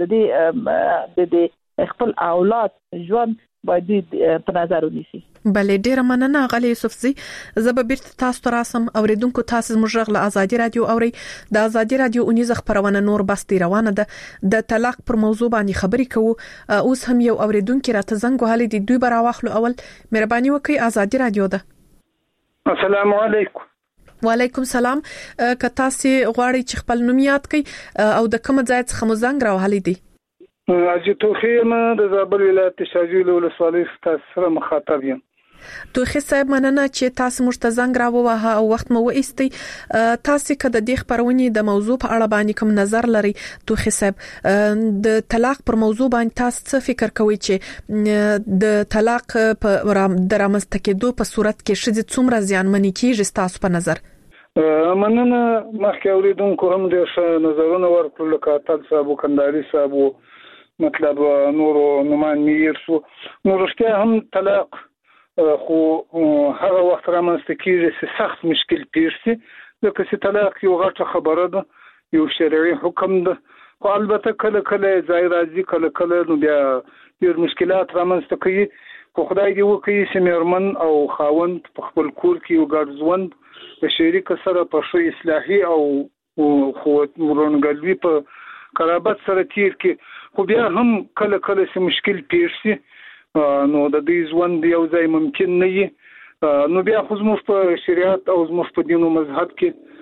باید د خپل اولاد ژوند باید په نظر ونیسي بلې ډیره مننه غالي یوسفزي زه به بیرته تاسو ته راسم اوریدونکو تاسو زموږ غږ له ازادي رادیو اوري د ازادي رادیو اونیزه خبرونه نور بس دی روانه ده د طلاق پر موضوع باندې خبرې کوو اوس هم یو اوریدونکو راته زنګ وهلي دي دوی براواخلو اول مهرباني وکړئ ازادي رادیو ده السلام علیکم وعلیکم السلام که تاسو غواړئ چې خپل نوم یاد کړئ او د کوم ځای څخه مو زنګ راوهلي دي اجي توخیم د زابل ولایت شاجویل ولسوالۍ سره مخاطب یم توخی صاحب مننه چې تاسو موږ ته زنګ راووهه او وخت مو وایستي تاسو کده د خبرونې د موضوع په اړه باندې کوم نظر لري توخی صاحب د طلاق پر موضوع باندې تاسو څه فکر کوئ چې د طلاق په درامسته کېدو په صورت کې شې څومره زیانمنې کیږي تاسو په نظر مننه مخکې اوریدونکو هم د نظرونه ورکړل لکه تاسو صاحب کنداري صاحب مطلب نور نومان میر شو نور رښتیا هم طلاق خو هغه وخت رامنځته کېږي چې سخت مشکل پیښ شي ځکه چې طلاق یو غټه خبره ده یو شرعي حکم ده خو البته کله ځای راځي کله نو بیا ډېر مشکلات رامنځته کوي. خو خدای دې وکړي چې مېرمن او خاوند په خپل کور کې یو ګډ ژوند د شریک سره په ښه اصلاحي او خو ورونګلوي په قرابت سره تیر کې. خو بیا هم کله چې مشکل پیښ شي نو د دې ژوند یو ځای ممکن نه وي. نو بیا خو زموږ په شریعت او زموږ په دین او مذهب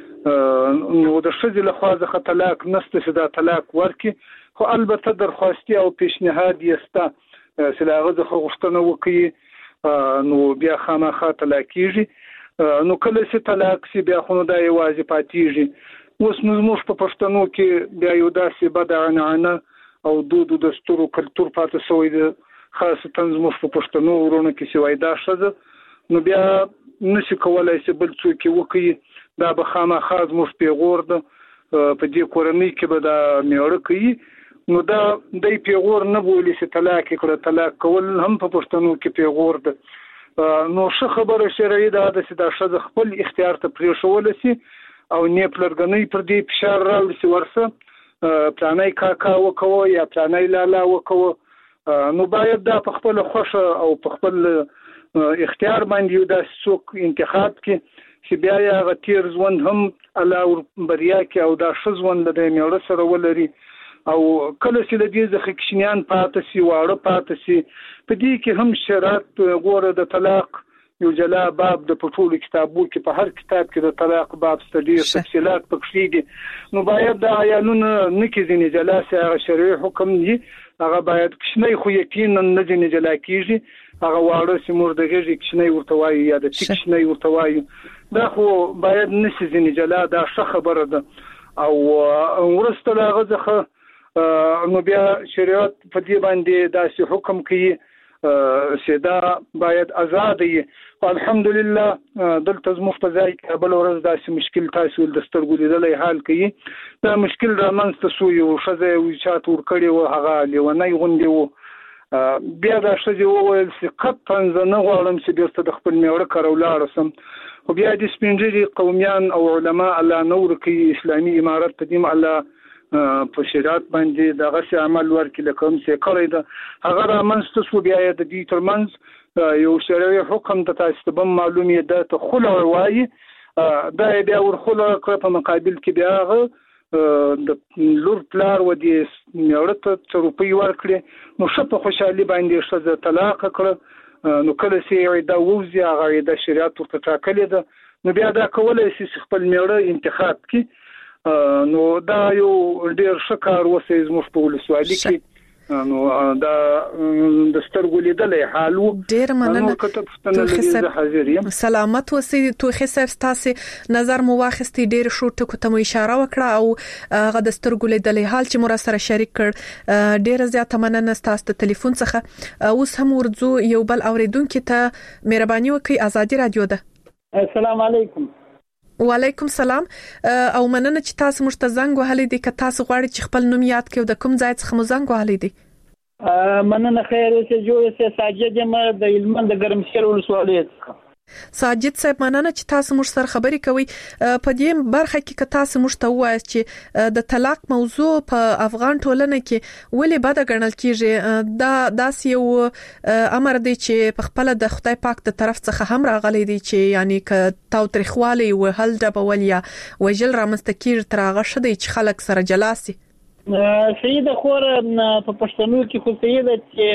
کې نو د ښځې لخوا څخه طلاق نشته چې دا طلاق ورکړي. خو البته درخواستي او پیشنهاد یې شته چې هغه څخه غوښتنه وکړي نو بیا خامخا طلاق کیږي. نو کله چې طلاق شي بیا خو دا یوازې پاتېږي. اوس موږ په پښتنو کې بیا یو داسې بد عنعنه او دود او دستور او کلتور پاتې شوی دی، خاصتا زموږ په پښتنو ورونو کې چې وای دا ښځه نو بیا نشي کولای چې بل څوک وکړي. دا به خامخا زموږ پیغور ده په دې کورنۍ کې به دا میړه کوي. نو دا د پیغور نه بولی چې طلاق کړه. طلاق کول هم په پښتنو کې پیغور ده. نو څه خبره شرعي ده چې دا ښځه خپل اختیار ته پرېښول شي او نه پلرګنۍ پر دې فشار راوړي چې ورسه پلانای کاکا وکوه یا پلانای لالا وکوه. نو باید دا په خپل خوښه او په خپل اختیار باندې یو داسې څوک انتخاب کړي چې بیا یې هغه تیر ژوند هم الله بریا کې او دا ښه ژوند د میړه سره ولري. او کله چې د دې ځخه کشنیان پاتې شي واړه پاتې شي په دې کې هم شرط غوړه د طلاق یو جلا باب د پټول کتابو کې په هر کتاب کې د طلاق باب ستډیر تفصيلات پکې دي. نو باید د عیانونو نکې ځینې جلا سره شرعي حکم دي هغه باید کشنی خو یقینا نه ځینې جلا کیږي. هغه واړه چې مردغه کشنی ورته وایي یا د کشنی ورته وایي دا خو باید نشي ځینې جلا. دا ښه خبره ده. او ورسته هغه ځخه نو بیا شریعت په دې باندې داسې حکم کوي چې دا باید آزاد وي. الحمدلله دلته زموږ په ځای کې بل ورځ داسې مشکل تاسو د سترګو لیدلې حال کوي. دا مشکل رامنځته شو یو ښځه یو چات ور کړی و هغه لیونی غوندې و. بیا دا ښځه وویل چې قطعا زه نه غواړم چې بیرته د خپل میړه کره ولاړ شم. خو بیا د سپین ږیري قومیان او علما الله نور کوي اسلامي امارت تدیم الله په شریعت باندې دغه څه عمل ورکړي لکه هم څه کړی ده هغه رامنځته شو. بیا د دې ترمنځ یو شرعي حکم د تاسو ته معلومې ده ته خلع وایي. دا بیا ورخلع کړ په مقابل کې بیا هغه د لور پلار و دې میړه ته روپۍ ورکړي. نو ښه په خوشحالي باندې ښځه طلاق کړه. نو کله چې عیده ووځي هغه عیده شریعت ورته ټاکلې ده. نو بیا دا کولی شي چې خپل میړه انتخاب کړي. نو دا یو ډیر ښه کار وسه زموږ په ولسوالۍ کې نو دا د سترګو لیدلې حال وو. ډیر مننه. سلامت اوسئ. توخي صاحب تاسو نظر مو واخستي ډیر شو ټکو ته مو اشاره وکړه او هغه د سترګو لیدلې حال چې مو سره شریک کړ. ډیر زیات مننه تاسو ته ټلیفون څخه. اوس هم ورځو یو بل اوریدونکو ته مهرباني وکړئ. ازادي رادیو ده. السلام علیکم. وعلیکم سلام. او مننه چې تاسو موږ ته زنګ وهلی دي. که تاسو غواړئ چې خپل نوم یاد کړئ د کوم ځای څخه مو زنګ وهلی دي؟ مننه. خیر اوسه جوړ سه ساجد یم د هلمند د ګرمسیر ولسوالۍ څخه. ساجد صاحب مننه چې تاسو موږ سره خبرې کوي. په دې برخه کې که تاسو موږ ته وایي چې د طلاق موضوع په افغان ټولنه کې ولې بد ګڼل کیږي. دا داسې یو امر دی چې په خپل د خدای پاک د طرف څخه هم راغلی دی چې یعنی ک تاو تاریخوالي او هل ډبول یا وجل رامسته کیږي تر هغه شدي چې خلک سره جلاسي. سید خور په پښتنو کې خو سید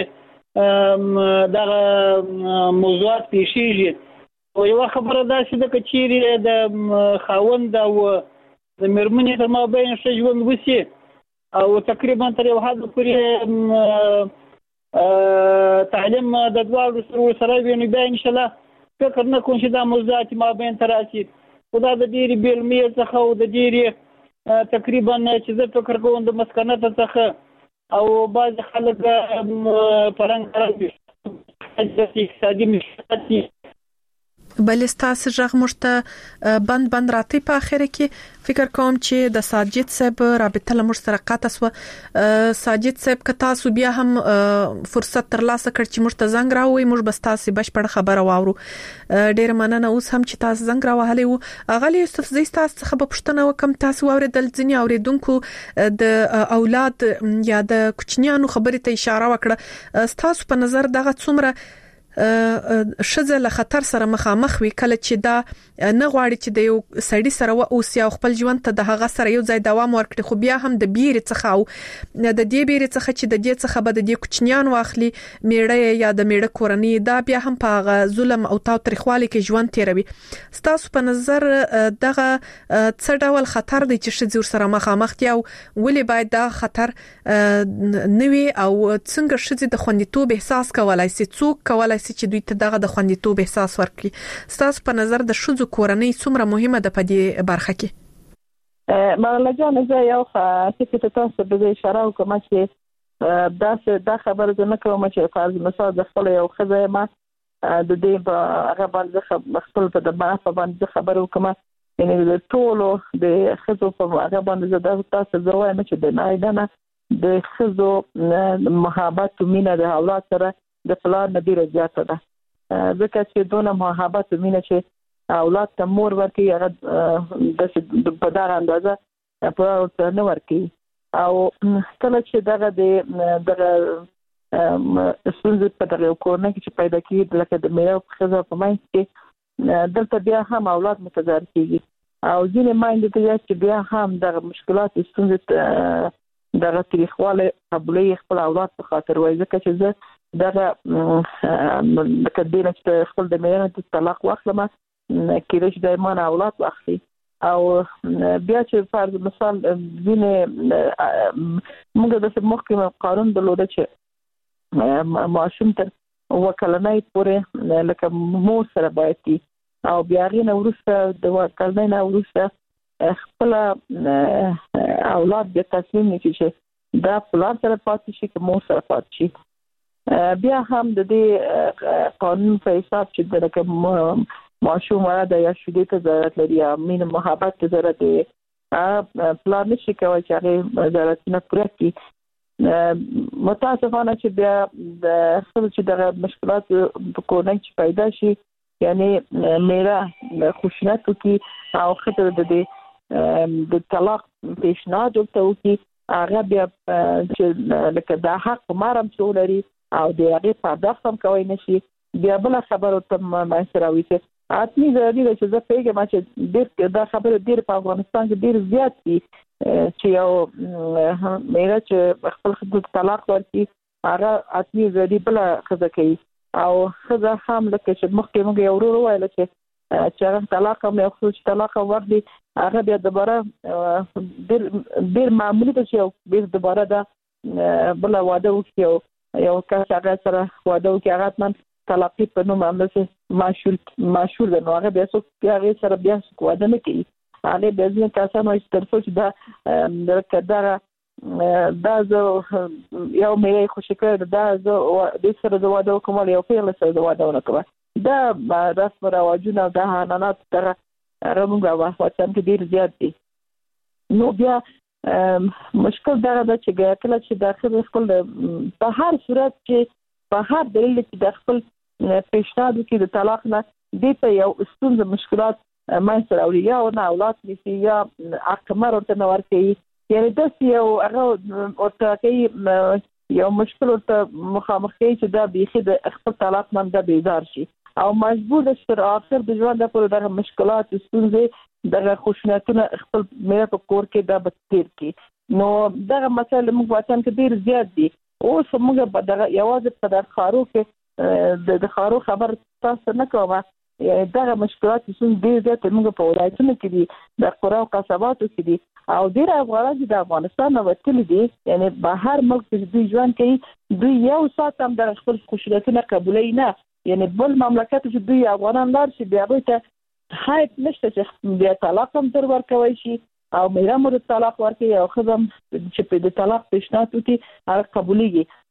چې دا موضوعات پیښیږي. او یو خبره دا چې د کچيري د خاوند او د مرمنې تر مابین څه ژوند وسی او تقریبا تر یو حد پورې تعلیم د دوه سره ویني به ان شاء الله فکر نه کوم چې دا موضوعات مابین تراسي. خدا د ډیری بیلمې څخه او د ډیری تقریبا چې زه فکر کوم د مسکنت څخه او بعض خلک پرنګ راځي د اقتصادي مشکلات بل ستاسو ژغ مشته بند راتی په اخر کې فکر کوم چې د ساجد صاحب رابطه له مشترکات اسو ساجد صاحب که تاسو بیا هم فرصت ترلاسه کړ چې مشته زنګ راوي موږ بس تاسو بشپړ خبره واورو ډیر مننه اوس هم چې تاسو زنګ راوهلې وو اغلی یوسف زی تاسو څخه په پښتنه وکم تاسو اوریدل ځنی اوریدونکو د اولاد یا د کوچنیانو خبرې ته اشاره وکړه تاسو په نظر دغه څومره شزه له خطر سره مخامخ وي کله چې دا نه غواړي چې د یو سړی سره اوس یا خپل ژوند ته د هغه سره یو ځای دوام ورکړي خو بیا هم د بیرې څخه او د دې بیرې څخه چې د دې څخه به د دې کوچنیان واخلي میړه یا د میړه کورنۍ دا بیا هم په ظلم او تاوتریخوالي کې ژوند تیروي تاسو په نظر دغه څه ډول خطر دی چې شزه سره مخامخ دي او ولې باید دا خطر نوي او څنګه شزه د خوندیتوب احساس کولای شي څوک کولای چې دوی ته دغه د خوندیتوب احساس ورکړي تاسو په نظر د شذو کورنۍ څومره مهمه ده په دې برخه کې مغله جان زه یو څه تاسو به اشاره وکم چې دا خبره نه کوم چې فرض مثال د خپل یو خزه ما د دې په هغه باندې خپل په دماغ باندې خبره وکم یعنی د ټولو د خزو په هغه باندې د تاسو زوایم چې د نایدنه د خزو محبت او مینه د اولاد سره د پلان نه ډیره زیاته ده ځکه چې دونه محبت او مینه چې اولاد ته مور ورکي هغه د په دغه اندازه په نه ورکي او کله چې دغه ستونزې په دغه کورنۍ کې پیدا کیږي لکه د میراث خزه په منځ کې دلته بیا هم اولاد متضرر کیږي او ځینې مایند ته چې بیا هم دغه مشکلات ستونزې دغه تاریخواله قبلې خپل اولاد په خاطر وایي ځکه چې زه دغه لکه دینه چې خپل د میرمن د طلاق واخلم کېږي چې د ایمان اولاد واخلي او بیا چې فرض مثال موږ د محکمه قانون درلوده چې معاشم تر وکلنۍ پورې لکه مور سره باید او بیا غینه ورسته د وکلنۍ نه ورسته خپل اولاد د تصمیم نیسي چې دا پلان سره پاتې شي که مور سره پاتې شي بیا هم د دې قانون په حساب چې د معشوم وړه یا شدید ضرورت لري یا مين محبت ته ضرورت دی پلان نشي کوي چې هغه ضرورتونه پوره کړي متاسفانه چې بیا د خپل چې د مشکلات په کورنۍ چې پیدا شي یعنی میرا خوشناتو کې او خطر د دې د طلاق پیشنهاد ورته وکړي هغه بیا چې لکه د حق مارم څولري او د هغه پرداخت هم کوي نشي بیا بل خبره ته مایسراوي چې اتمی ضروري ده چې زه پیګم چې ډېر دا خبره ډېر په افغانستان کې ډېر زیات دي چې یو میرا چې خپل خپل طلاق ورکړي هغه اتمی ضروري بل خزه کوي او خزه هم لکه چې مخکې موږ یو ورو وایل چې هغه طلاق هم یو څه طلاق ورکړي هغه بیا دوباره ډېر معمولی ده چې بیا دوباره دا بل واده وکړي یو کس هغه سره واده وکړي هغه من طلاقي په نوم باندې ماشور ده نو هغه بیا څوک هغه سره بیا واده نه کوي هغه بیا ځینې کسان وایي چې تر څو چې دا زه یو مې خوشي کړی دا زه د سره واده وکم یو پیغله سره واده ونه کوم دا رسم رواجونه او د حنانات سره موږ وطن کې ډېر زیات دي نو بیا مشکل دا ده چې کله چې داخل خپل په هر صورت چې په هر دلیل چې د خپل پیشنهاد کې د طلاق نه دې ته یو ستونزه مشکلات منځ راوړي یا نه اولاد نشي یا اکمر ورته نه ورکوي یعنی داسې یو هغه ورته کوي یو مشکل ورته مخامخ کوي چې دا بیخي د خپل طلاق نه دا بیزار شي او مجبور ده چې تر اخر د ژوند لپاره دغه مشکلات ستونزې دغه خوشناتونه خپل مې په کور کې دا بتیر کی نو دغه مسله موږ وطن کې ډیر زیات دي اوس موږ په دغه یوازې په د خارو کې د خارو خبر تاسو نه کومه دغه مشکلات څنګه ډیر زیات موږ په ولایتونو کې دي د قرا او قصباتو کې دي او ډیر افغانان د افغانستان نو وتل دي یعنی بهر ملک کې دوی ژوند کوي دوی یو سات هم د خپل خوشناتونه قبولای نه یعنی بل مملکت چې دوی افغانان لار شي بیا به ته حایت نشته چې بیا طلاق هم تر ورکوي شي او میرا مور طلاق ورکوي او خدام چې په د طلاق پیشنهاد وکړي هغه قبوليږي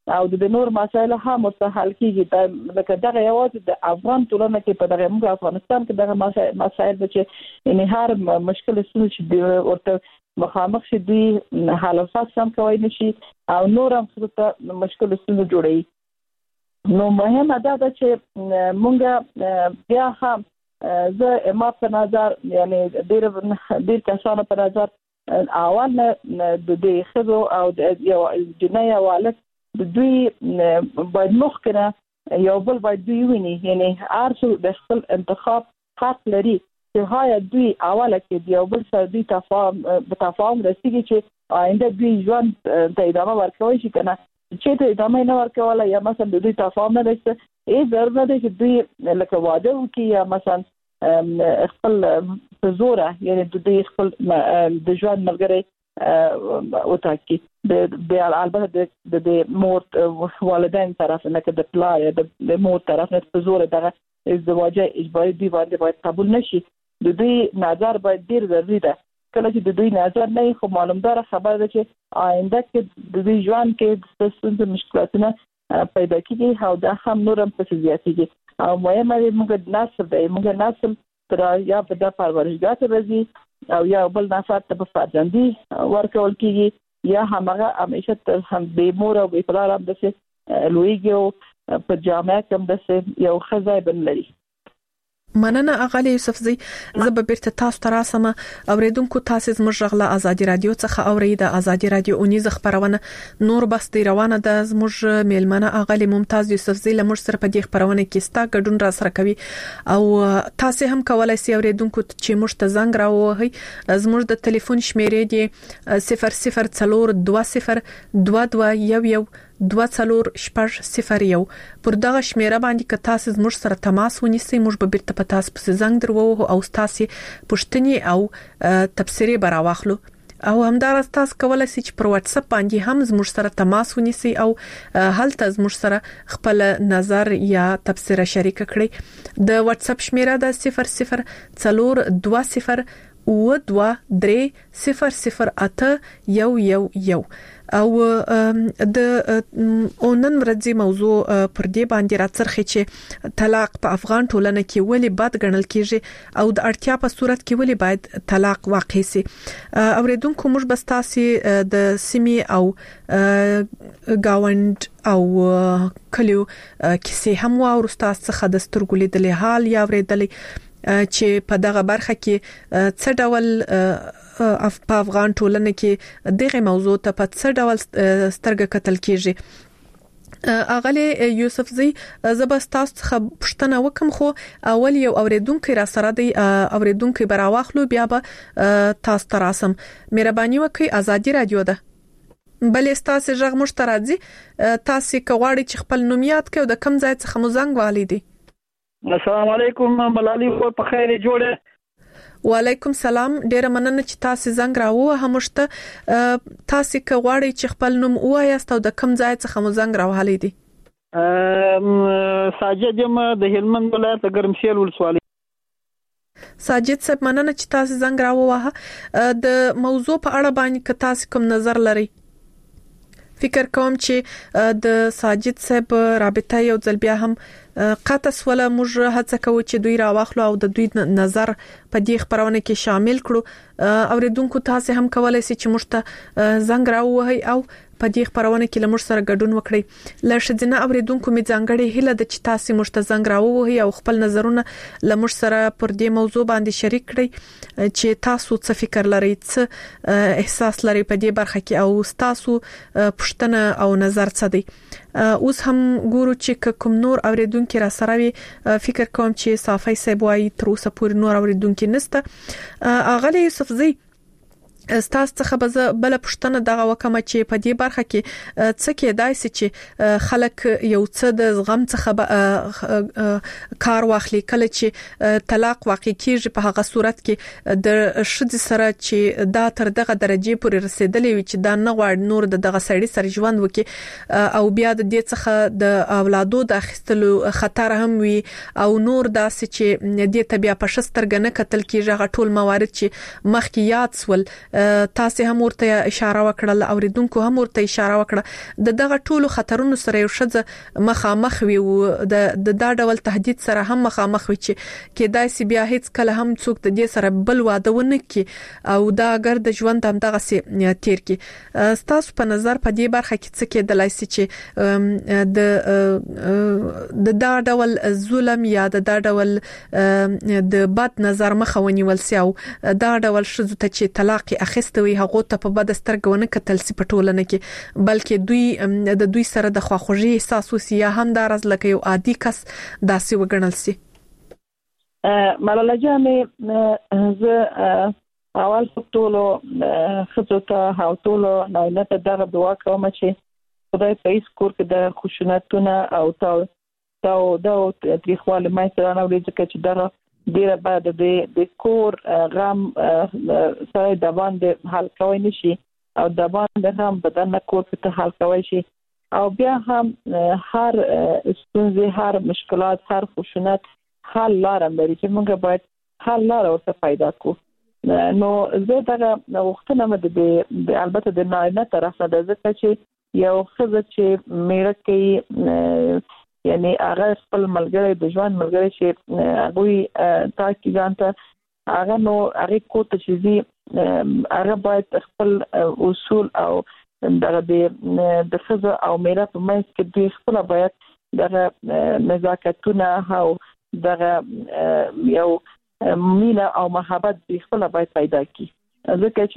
او د نور مسایل هم مستحل کیږي لکه دغه یوازې د افغان ټولنه کې په دغه موږ افغانستان کې دغه مسایل چې ان هر مشکل چې ورته مخامخ شي دوی حالفات هم کوي نشي او نور هم څه مشکل جوړي نو مهمه ده چې موږ بیا هم زه ما په نظر یعنی ډېر کسانو په نظر اول د دې خزو او د یو جنایي والد دوی باید مخکنه یو بل باید دوی ویني یعنی ارسو د خپل انتخاب حق لري چې هاي دوی اوله کې یو بل سره دوی تفاهم رسیږي چې آینده دوی ژوند ته ادامه ورکوي شي کنه چې ته ادامه نه ورکوله یا مثلا دوی تفاهم نه لري ضروري ده چې دوی لکه واده وکړي یا مثلا خپل زوره یعنی د دې خپل د ژوند ملګری او تاکي د البته د مور والدین طرف نه کې د پلار د مور طرف نه زوره دغه ازدواج اجباري دی باید قبول نشي د دې نظر باید ډیر ضروري ده کله چې د دوی نظر نه خو معلومدار خبر ده چې آینده کې د دوی ژوند کې د ستونزې مشکلاتونه پیدا کیږي او دا هم نورم په زیاتېږي او مهمه ده موږ نسل تر یا په د پرورشګاه ته راځي او یا بل نفر ته په فرزندي ورکول کیږي یا همیشه هم به مور او به پلار هم د لویګو په جامعه کې هم د یو خزای بن لري مننه اغلی یوسفزی زب بیرته تاسو ته راسم اوریدونکو تاسو زموږ غلا ازادي رادیو څخه اورید ازادي رادیو اونیز خبرونه نور بس دی روانه د زموږ میلمنه اغلی ممتاز یوسفزی لمر سره په دې خبرونه کې ستا ګډون را سره کوي او تاسو هم کولای شئ اوریدونکو چې موږ ته زنګ راوهي زموږ د ټلیفون شمیرې دی 00202211 240 پر دغه شمیره باندې که تاسو زموږ سره تماس ونیسئ موږ به بیرته په تاسو په زنګ درو او تاسو پوښتنې او تفسیری براواخلو او همدارس تاسو کولای شئ چې پر واتس اپ باندې هم زموږ سره تماس ونیسئ او هلته زموږ سره خپل نظر یا تفسیر شریک کړئ د واتس اپ شمیره د 0020 223008111 او د اونن ورځي موضوع پر دې باندې راڅرخي چې طلاق په افغان ټولنه کې ولې بد ګڼل کیږي او د اړتیا په صورت کې ولې باید طلاق واقع شي اوریدونکو موږ بس تاسو د سیمې او گاوند او کلیو کیسې هم ورسته څخه د سترګو لیدلې حال یا ورېدلې چې په دغه برخه کې څه ډول په افغان ټولنه کې دغه موضوع ته په څه ډول سترګه کتل کیږي اغلی یوسفزی زبستاس پښتنه وکم خو اول یو اوریدونکو را سره دی اوریدونکو براواخلو بیا به تاسو تراسم مهرباني وکړئ ازادي رادیو ده بلې تاسو ژغ مشترازي تاسو کوړی چې خپل نوم یاد کړئ د کم ځای څخه مزنګ والیدي السلام علیکم ملالي په خیر جوړه وعلیکم سلام ډیره مننه چې تاسو زنګ راوه همشته تاسو کوړی چې خپل نوم وایاست او د کم ځای څخه مزنګ راوهلی دي ساجد یم د هلمند ولایت ګرمسیل ولسوالۍ ساجد صاحب مننه چې تاسو زنګ راوه د موضوع په اړه باندې که تاسو کوم نظر لرئ فکر کوم چې د ساجد صاحب رابطه یو ځل بیا هم قطع سواله موږ هڅه کوو چې دوی راوخلو او د دوی نظر په دې خبرونه کې شامل کړو اوریدونکو تاسو هم کولای شئ چې موږ ته زنګ راوهي او په دې خبرونه کې لمر سره ګډون وکړئ لښدنه اوریدونکو می ځانګړي هله د چې تاسو موږ ته زنګ راوهي او خپل نظرونه لمر سره پر دې موضوع باندې شریک کړئ چې تاسو څه فکر لرئ څه احساس لرئ په دې برخه کې او تاسو پښتنه او نظر څه دی اوس هم ګورو چې کوم نور اوریدونکو را سره وي فکر کوم چې صافي سبوي تر اوسه پورې نور اوریدونکو نسته اغلی یوسفزی استاس څخه بل پښتنه دغه وکمه چې په دې برخه کې څه کې دایسي چې خلک یو څه د زغم څخه کار واخلي کله چې طلاق واقع کیږي په هغه صورت کې د شذ سره چې دا تر دغه درجه پورې رسیدلې وي چې دا نه غواړي نور دغه سړی سره ژوند وکړي او بیا د دې څخه د اولادو د اخیستلو خطر هم وي او نور داسې چې دې ته بیا په شسترګنه کتل کیږي هغه ټول موارد چې مخکې یاد سول تاسو هم ورته اشاره وکړه اوریدونکو هم ورته اشاره وکړه د دغه ټولو خطرونو سره یو شذ مخامخ وي او د دا ډول تهدید سره هم مخامخ وي چې کېدای سي بیا هیڅ کله هم څوک د دې سره بل واده ونه کی او دا اگر د ژوند هم دغه سي تیر کی تاسو په نظر په دې برخه کې څه کېدلای سي چې د دا ډول ظلم یا د دا ډول د بد نظر مخه ونیول سي او دا ډول شذ ته چې طلاق اخیستوي هغه ته په بد سترګونه کتل سي په ټولنه کې بلکې د دوی سره د خواخوږي احساس وسي یا هم د راز لکه یو عادي کس داسې وګڼل سي ملاله جانې زه اول ټولو خصوصا او ټولو نه ته دغه دعا کوم چې خدای په هیڅ کور کې د خشونتونه او دا تاریخوالي مې سره نه ولې چې دغه ډیره بعد د کور غم سره د باندې حل کوي نشي او د باندې هم بدن کور په حل کوي شي او بیا هم هر ستونزې هر مشکلات هر خشونت حل لاره لري چې موږ باید حل لاره ورته پیدا کړو نو زه دا وختونه د البته د نارینه طرف نه ځکه چې یو خزه چې میره کوي یعنی هغه خپل ملګری د ژوند ملګری چې هغه تاکي ځانته هغه نو هغه کوته چې هغه باید خپل اصول او دغه د خزه او میره په منځ کې دوی خپل باید دغه نزاکتونه او دغه یو مینا او محبت د خپل باید پیدا کی ځکه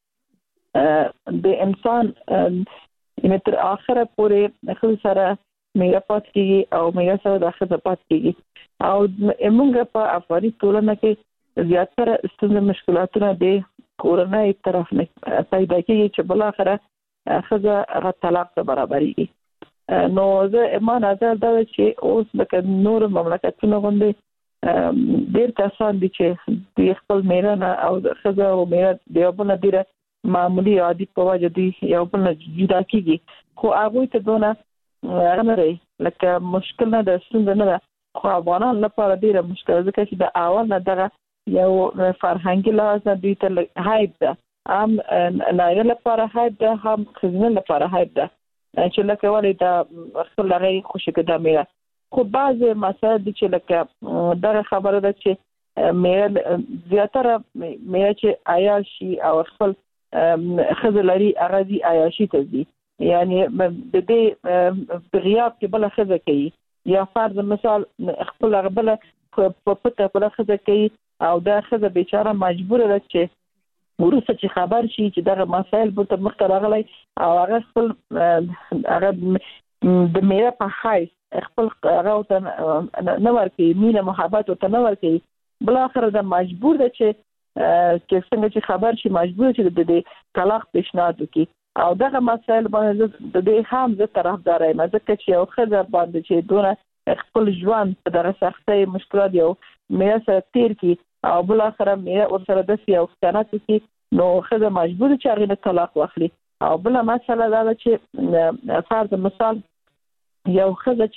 چې د انسان تر اخره پورې خپل سره میرا پات کیږي او میرا سره د خپل پات کیږي او موږ په افغاني ټولنه کې زیاتره ستونزې مشکلاتونه د کورنۍ طرف نه پیدا کیږي چې بل اخره خزه طلاق ته برابرېږي نو زه ایمان نظر دا چې اوس د نور مملکتونو غوندي ډېر کسان دي چې د خپل میرا او خزه او میرا دیوبونه ډیره معمولی عادي په وجه دي یو بل جدا کیږي خو هغه ته دونه غنري لکه مشکل نه د ستونزې نه خو افغانان لپاره ډیره مشکل ځکه چې د اول نه دغه یو فرهنګي لحاظ دوی ته هایب ده هم نایره لپاره هایب ده هم خزنه لپاره هایب ده چې لکه ولې دا خپل لغې خوشی کده میرا خو بعض مسائل دي چې لکه دغه خبره ده چې میرا زیاتره میرا چې عیاشي او خپل خزلري اغازي عیاشي ته دي یعنی د دې غیاب کې بل خزه کوي یا فرض مثال خپل غبل په پته بل خزه کوي او دا خزه بیچاره مجبور ده چې ورسره چې خبر شي چې دغه مسائل به مخ ته راغلي او هغه خپل هغه د میرا په حیث خپل هغه نه ورکي مینه محبت او تنور کوي بل اخر دا مجبور ده چې څنګه چې خبر شي مجبور چې د طلاق پیشنهاد وکړي او دغه مسائل باندې د دې هم د طرفدار یم ځکه چې یو خزر باندې چې دونه خپل ژوند په دغه سختۍ مشکلات یو مې سره تیر کی او بل اخر مې ور سره د یو ستنات کی نو خزر مجبور چې هغه طلاق واخلي او بل مسله دا چې فرض مثال یو خزر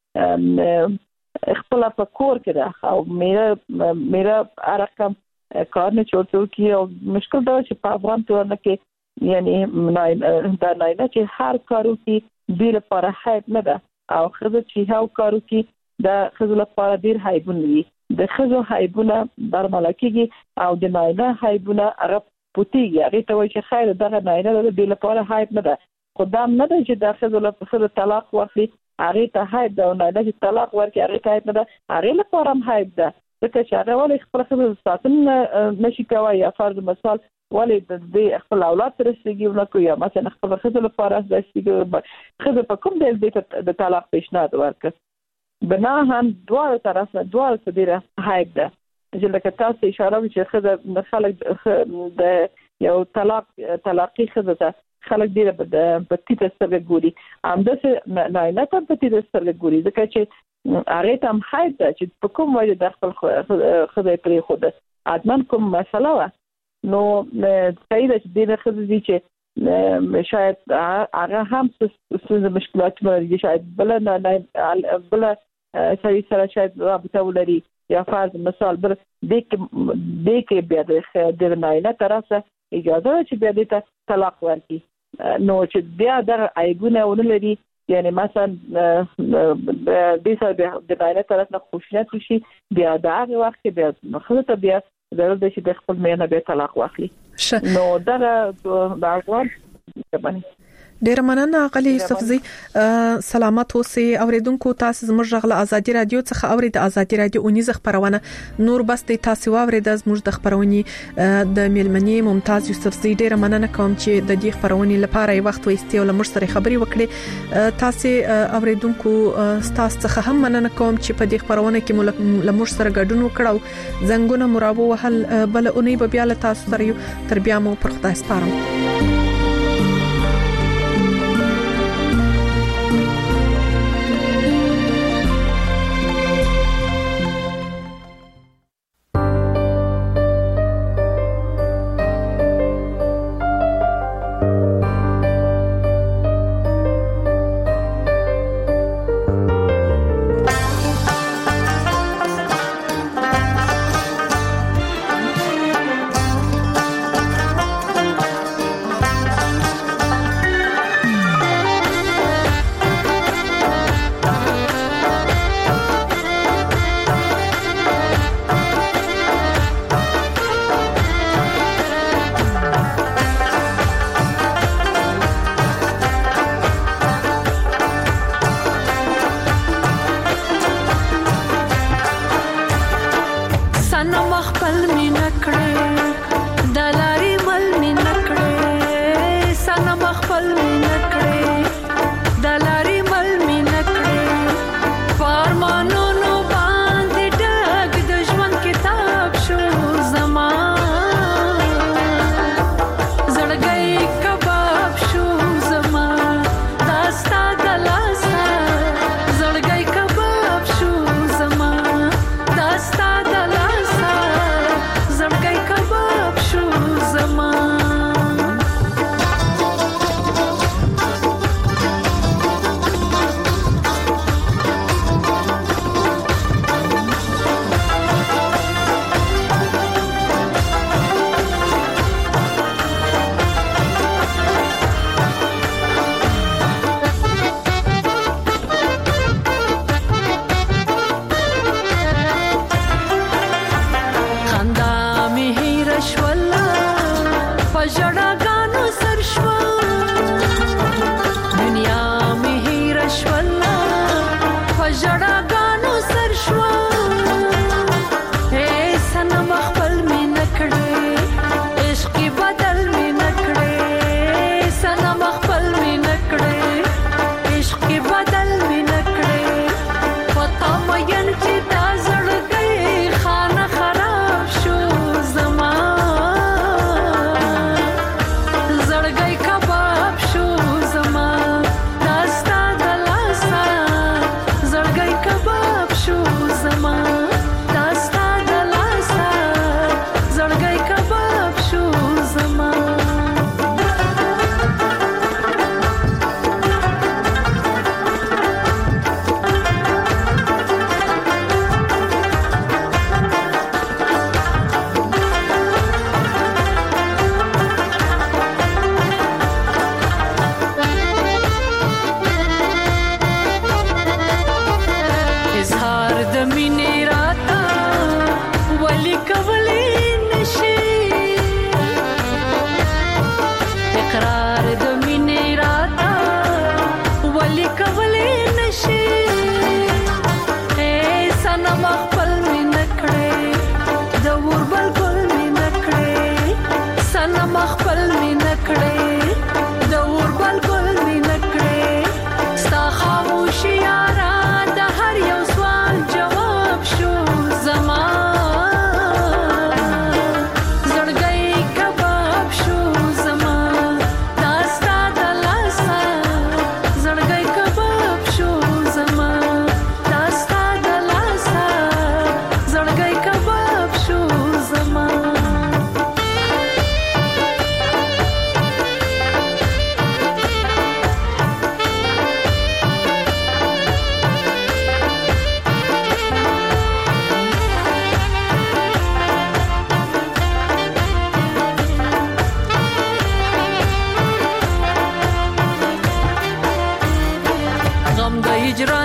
چې خپل په کور کې ده او مې رقم کار نه چورته کی او مشکل دا چې په افغان ټولنه کې یعنی دا نه چې هر کارو کې ډیر لپاره هایب نه ده او خزه چې هاو کارو کې دا خزه لپاره ډیر هایبونه دي د خزه هایبونه برمل کېږي او د نایله هایبونه هغه پوتیږي هغه ته وایي چې خیر دغه نایله د ډیر لپاره هایب نه ده خدام نه ده چې د خزه لپاره طلاق واخلي هغه ته هایب ده او نایله چې طلاق ورکړي هغه ته هایب نه ده هغه لپاره هم هایب ده ځکه چې هغه ولې خپل خزه ساتنه نشي کوي یا فرض مثال ولې د خپل اولاد سره ستګي ونکوي یا مثلا خپل خزه لپاره د ستګي خزه په کوم ډول د طلاق پیشنهاد ورکړي بنا هم دوه طرفه دوه ډیره هایب ده چې لکه تاسو اشاره وکړئ چې خزه خلک د یو طلاقي خزه ته خلک ډیره په تیته سره ګوري همداسې نه ته په تیته سره ګوري ځکه چې هغه ته هم هایب ده چې په کوم وجه د خپل خزه پرې خو ده ادمن کوم مسله و نو صحیح ده چې دغه خزه دي چې شاید هغه هم څه مشکلات لري شاید بل صحیح سره شاید رابطه ولري یا فرض مثال بل د کې بیا د نایله طرفه اجازه چې بیا د طلاق ورکړي. نو چې بیا د عیبونه ونلري، یعنی مثلا د سره د باندې طرف نه خوشیت شي، بیا دا هغه وخت کې بیا خلک بیا ضرورت دی چې د خپل مینه به طلاق واخلي. نو دا د اغوان باندې ډیر مننه غلی صفزي. سلامت اوسئ اوریدونکو. تاسو زموږ غل ازادي رادیو څخه اورید ازادي رادیو اونیز خبرونه نور بس د تاسو اورید زموږ د خبرونی د میلمنی ممتاز یوسفزي. ډیر مننه کوم چې د دې خبرونی لپاره وخت وایستي او لمر سره خبري وکړي. تاسو اوریدونکو تاسو څخه هم مننه کوم چې په دې خبرونه کې لمر سره ګډون وکړو. زنګونه مرابو وهل بل اونۍ به بیا له تاسو سره تر بیا مو پر خدای سپارم.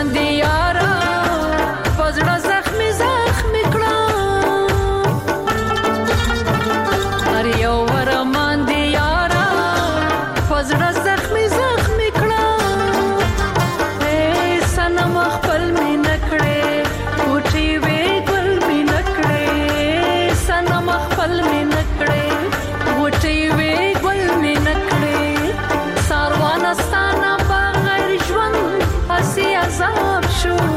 دی یارا پزړه زخمی زخمی کړه هر یو ورمان دی یارا پزړه زخمی زخمی کړه اے سنم خپل می نکړې وټي وې ګل می نکړې سنم خپل می نکړې وټي وې ګل می نکړې ساروان ستانه بغیر ژوند هسي عذاب شو